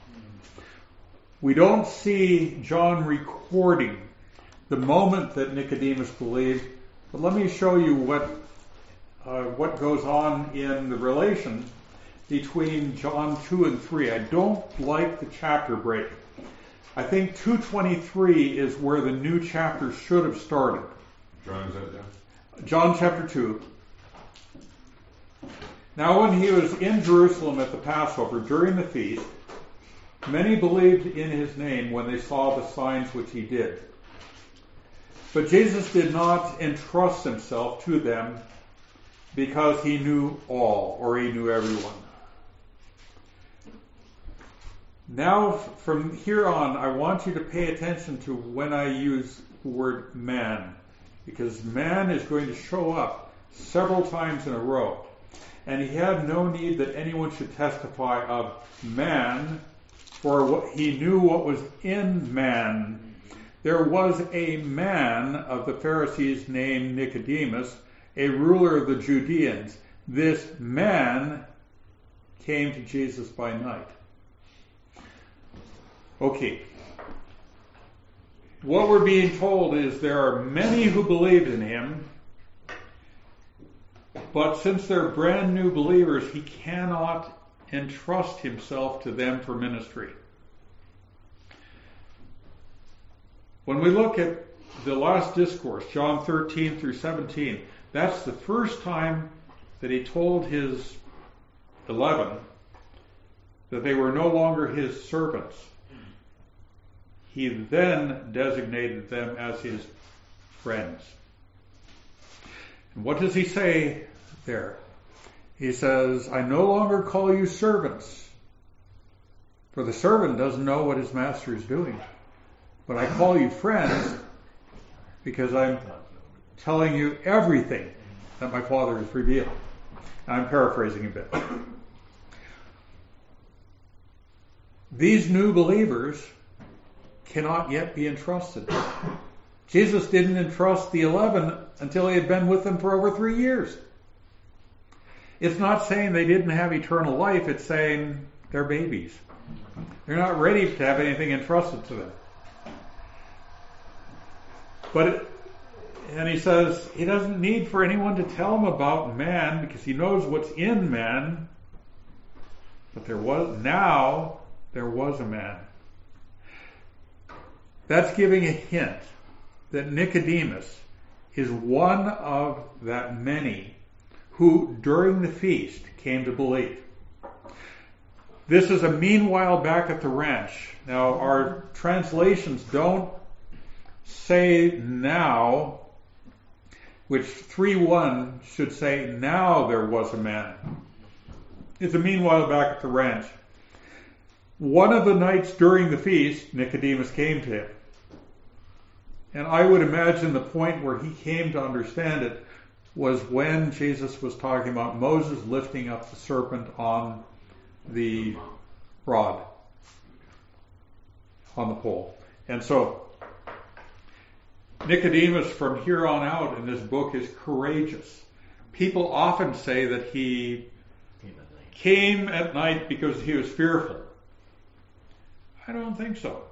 We don't see John recording the moment that Nicodemus believed, but let me show you what goes on in the relation between John 2 and 3. I don't like the chapter break. I think 2:23 is where the new chapter should have started. John, is that down? John chapter 2. Now when he was in Jerusalem at the Passover during the feast, many believed in his name when they saw the signs which he did. But Jesus did not entrust himself to them because he knew all, or he knew everyone. Now, from here on, I want you to pay attention to when I use the word man, because man is going to show up several times in a row. And he had no need that anyone should testify of man, for he knew what was in man. There was a man of the Pharisees named Nicodemus, a ruler of the Judeans. This man came to Jesus by night. Okay. What we're being told is there are many who believed in him, but since they're brand new believers, he cannot entrust himself to them for ministry. When we look at the last discourse, John 13 through 17, that's the first time that he told his 11 that they were no longer his servants. He then designated them as his friends. And what does he say there? He says, I no longer call you servants, for the servant doesn't know what his master is doing. But I call you friends because I'm telling you everything that my Father has revealed. I'm paraphrasing a bit. These new believers cannot yet be entrusted. Jesus didn't entrust the 11 until he had been with them for over 3 years. It's not saying they didn't have eternal life, it's saying they're babies. They're not ready to have anything entrusted to them. And he says he doesn't need for anyone to tell him about man because he knows what's in man. But there was a man. That's giving a hint that Nicodemus is one of that many who during the feast came to believe. This is a meanwhile back at the ranch. Now our translations don't say now, which 3:1 should say now there was a man. It's a meanwhile back at the ranch. One of the nights during the feast, Nicodemus came to him. And I would imagine the point where he came to understand it was when Jesus was talking about Moses lifting up the serpent on the rod on the pole. And so Nicodemus from here on out in this book is courageous. People often say that he came at night because he was fearful. I don't think so.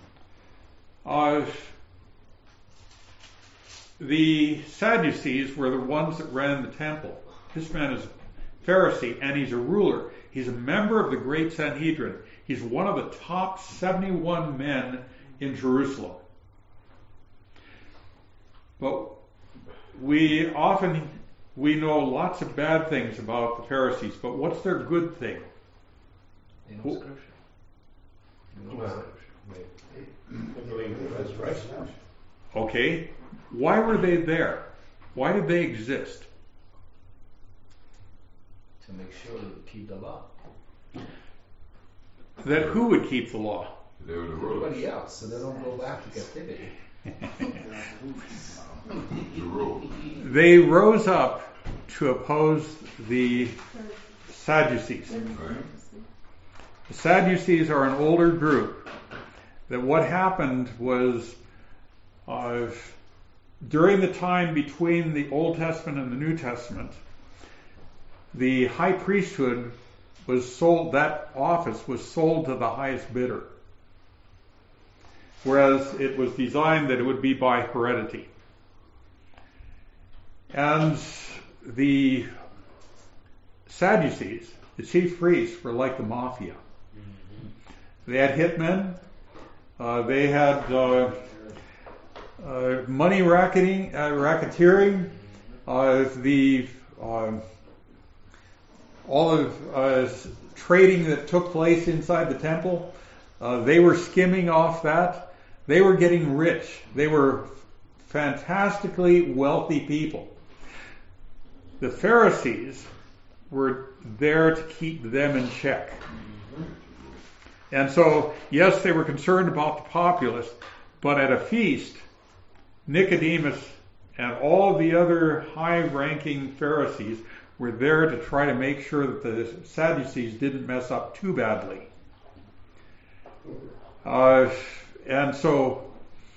The Sadducees were the ones that ran the temple. This man is a Pharisee, and he's a ruler. He's a member of the great Sanhedrin. He's one of the top 71 men in Jerusalem. But we know lots of bad things about the Pharisees, but what's their good thing? They know Scripture. They know Scripture. I believe in the resurrection. Okay, why were they there? Why did they exist? To make sure to keep the law. That who would keep the law? They were the rulers. Everybody else, so they don't go back to captivity. The rule. They rose up to oppose the Sadducees. Right? The Sadducees are an older group. That what happened was during the time between the Old Testament and the New Testament, the high priesthood was sold, that office was sold to the highest bidder. Whereas it was designed that it would be by heredity. And the Sadducees, the chief priests, were like the mafia. They had hitmen. They had money racketeering. All of trading that took place inside the temple. They were skimming off that. They were getting rich. They were fantastically wealthy people. The Pharisees were there to keep them in check. And so, yes, they were concerned about the populace, but at a feast, Nicodemus and all of the other high-ranking Pharisees were there to try to make sure that the Sadducees didn't mess up too badly. And so,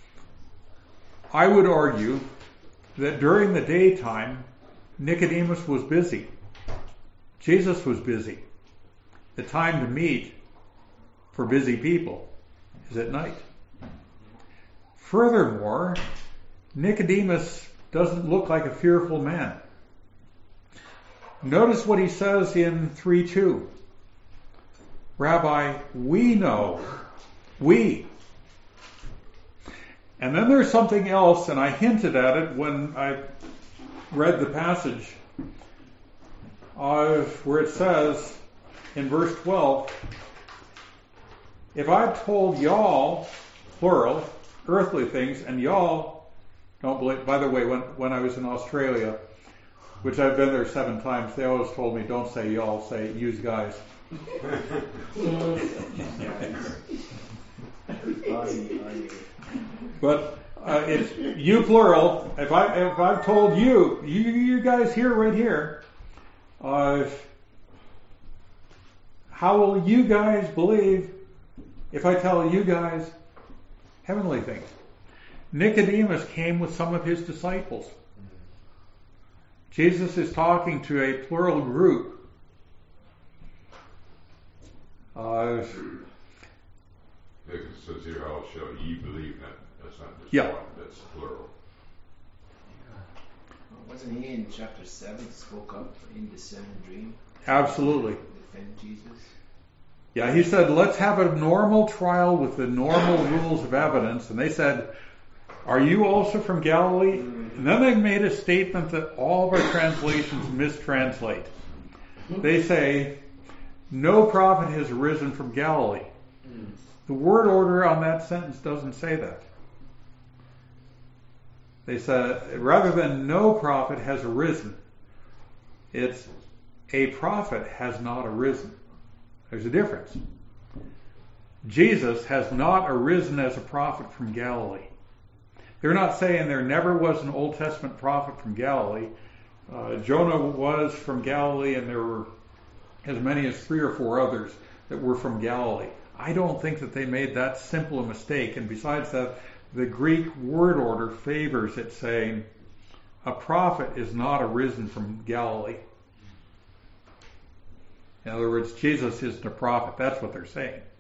I would argue that during the daytime, Nicodemus was busy. Jesus was busy. The time to meet for busy people is at night. Furthermore, Nicodemus doesn't look like a fearful man. Notice what he says in 3:2. Rabbi, we know. We. And then there's something else, and I hinted at it when I read the passage, where it says in verse 12, if I've told y'all, plural, earthly things, and y'all don't believe. By the way, when I was in Australia, which I've been there 7 times, they always told me, don't say y'all, say yous guys. But it's you plural. If I've told you guys here, right here, how will you guys believe if I tell you guys heavenly things? Nicodemus came with some of his disciples. Jesus is talking to a plural group. It says here, how shall ye believe? That's not just Yeah. one, that's plural. Wasn't he in chapter 7 spoke up in the 7th dream? Absolutely. Defend Jesus? Yeah, he said, let's have a normal trial with the normal rules of evidence. And they said, are you also from Galilee? And then they made a statement that all of our translations mistranslate. They say, no prophet has arisen from Galilee. The word order on that sentence doesn't say that. They said, rather than no prophet has arisen, it's a prophet has not arisen. There's a difference. Jesus has not arisen as a prophet from Galilee. They're not saying there never was an Old Testament prophet from Galilee. Jonah was from Galilee, and there were as many as 3 or 4 others that were from Galilee. I don't think that they made that simple a mistake. And besides that, the Greek word order favors it, saying a prophet is not arisen from Galilee. In other words, Jesus isn't a prophet. That's what they're saying.